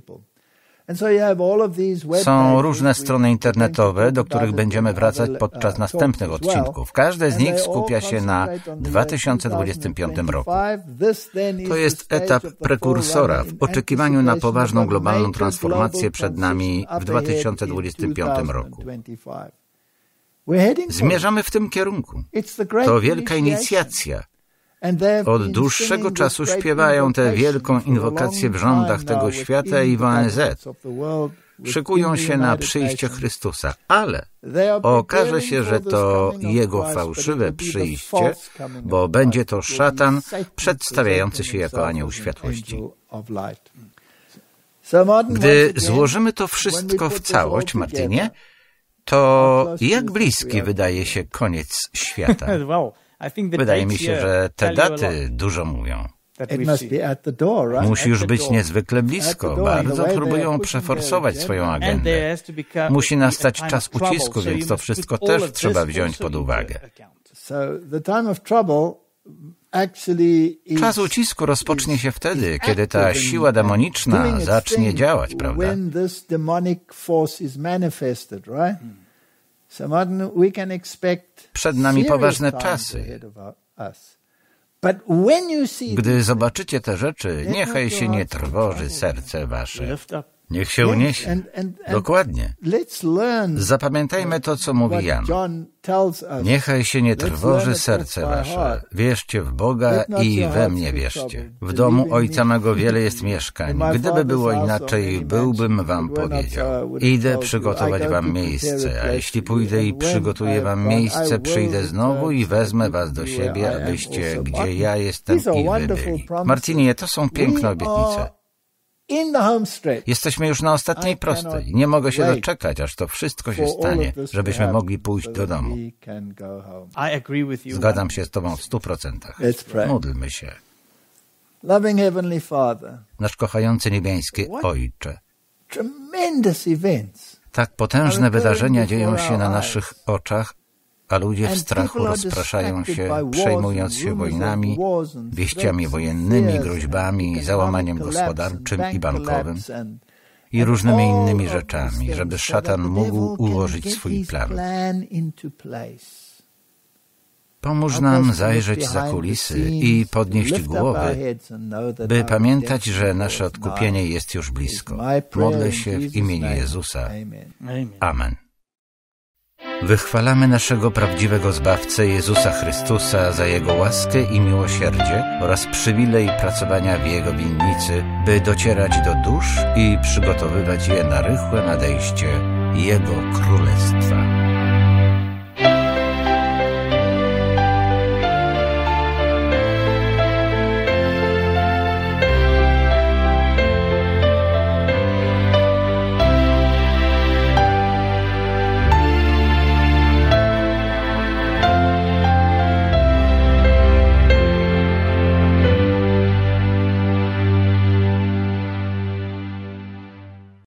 Są różne strony internetowe, do których będziemy wracać podczas następnych odcinków. Każde z nich skupia się na dwa tysiące dwudziestym piątym roku. To jest etap prekursora w oczekiwaniu na poważną globalną transformację przed nami w dwa tysiące dwudziestym piątym roku. Zmierzamy w tym kierunku. To wielka inicjacja. Od dłuższego czasu śpiewają tę wielką inwokację w rządach tego świata i w O N Z. Szykują się na przyjście Chrystusa, ale okaże się, że to Jego fałszywe przyjście, bo będzie to szatan przedstawiający się jako anioł światłości. Gdy złożymy to wszystko w całość, Martinie, to jak bliski wydaje się koniec świata? Wydaje mi się, że te daty dużo mówią. Musi już być niezwykle blisko. Bardzo próbują przeforsować swoją agendę. Musi nastać czas ucisku, więc to wszystko też trzeba wziąć pod uwagę. Czas ucisku rozpocznie się wtedy, kiedy ta siła demoniczna zacznie działać, prawda? Przed nami poważne czasy. Gdy zobaczycie te rzeczy, niechaj się nie trwoży serce wasze. Niech się uniesie. Dokładnie. Zapamiętajmy to, co mówi Jan. Niechaj się nie trwoży serce wasze. Wierzcie w Boga i we mnie wierzcie. W domu Ojca mego wiele jest mieszkań. Gdyby było inaczej, byłbym wam powiedział. Idę przygotować wam miejsce, a jeśli pójdę i przygotuję wam miejsce, przyjdę znowu i wezmę was do siebie, abyście, gdzie ja jestem, i wy byli. Martinie, to są piękne obietnice. Jesteśmy już na ostatniej prostej. Nie mogę się doczekać, aż to wszystko się stanie, żebyśmy mogli pójść do domu. Zgadzam się z Tobą w stu procentach. Módlmy się. Nasz kochający niebiański Ojcze, tak potężne wydarzenia dzieją się na naszych oczach, a ludzie w strachu rozpraszają się, przejmując się wojnami, wieściami wojennymi, groźbami, załamaniem gospodarczym i bankowym i różnymi innymi rzeczami, żeby szatan mógł ułożyć swój plan. Pomóż nam zajrzeć za kulisy i podnieść głowy, by pamiętać, że nasze odkupienie jest już blisko. Modlę się w imieniu Jezusa. Amen. Wychwalamy naszego prawdziwego Zbawcę Jezusa Chrystusa za Jego łaskę i miłosierdzie oraz przywilej pracowania w Jego winnicy, by docierać do dusz i przygotowywać je na rychłe nadejście Jego Królestwa.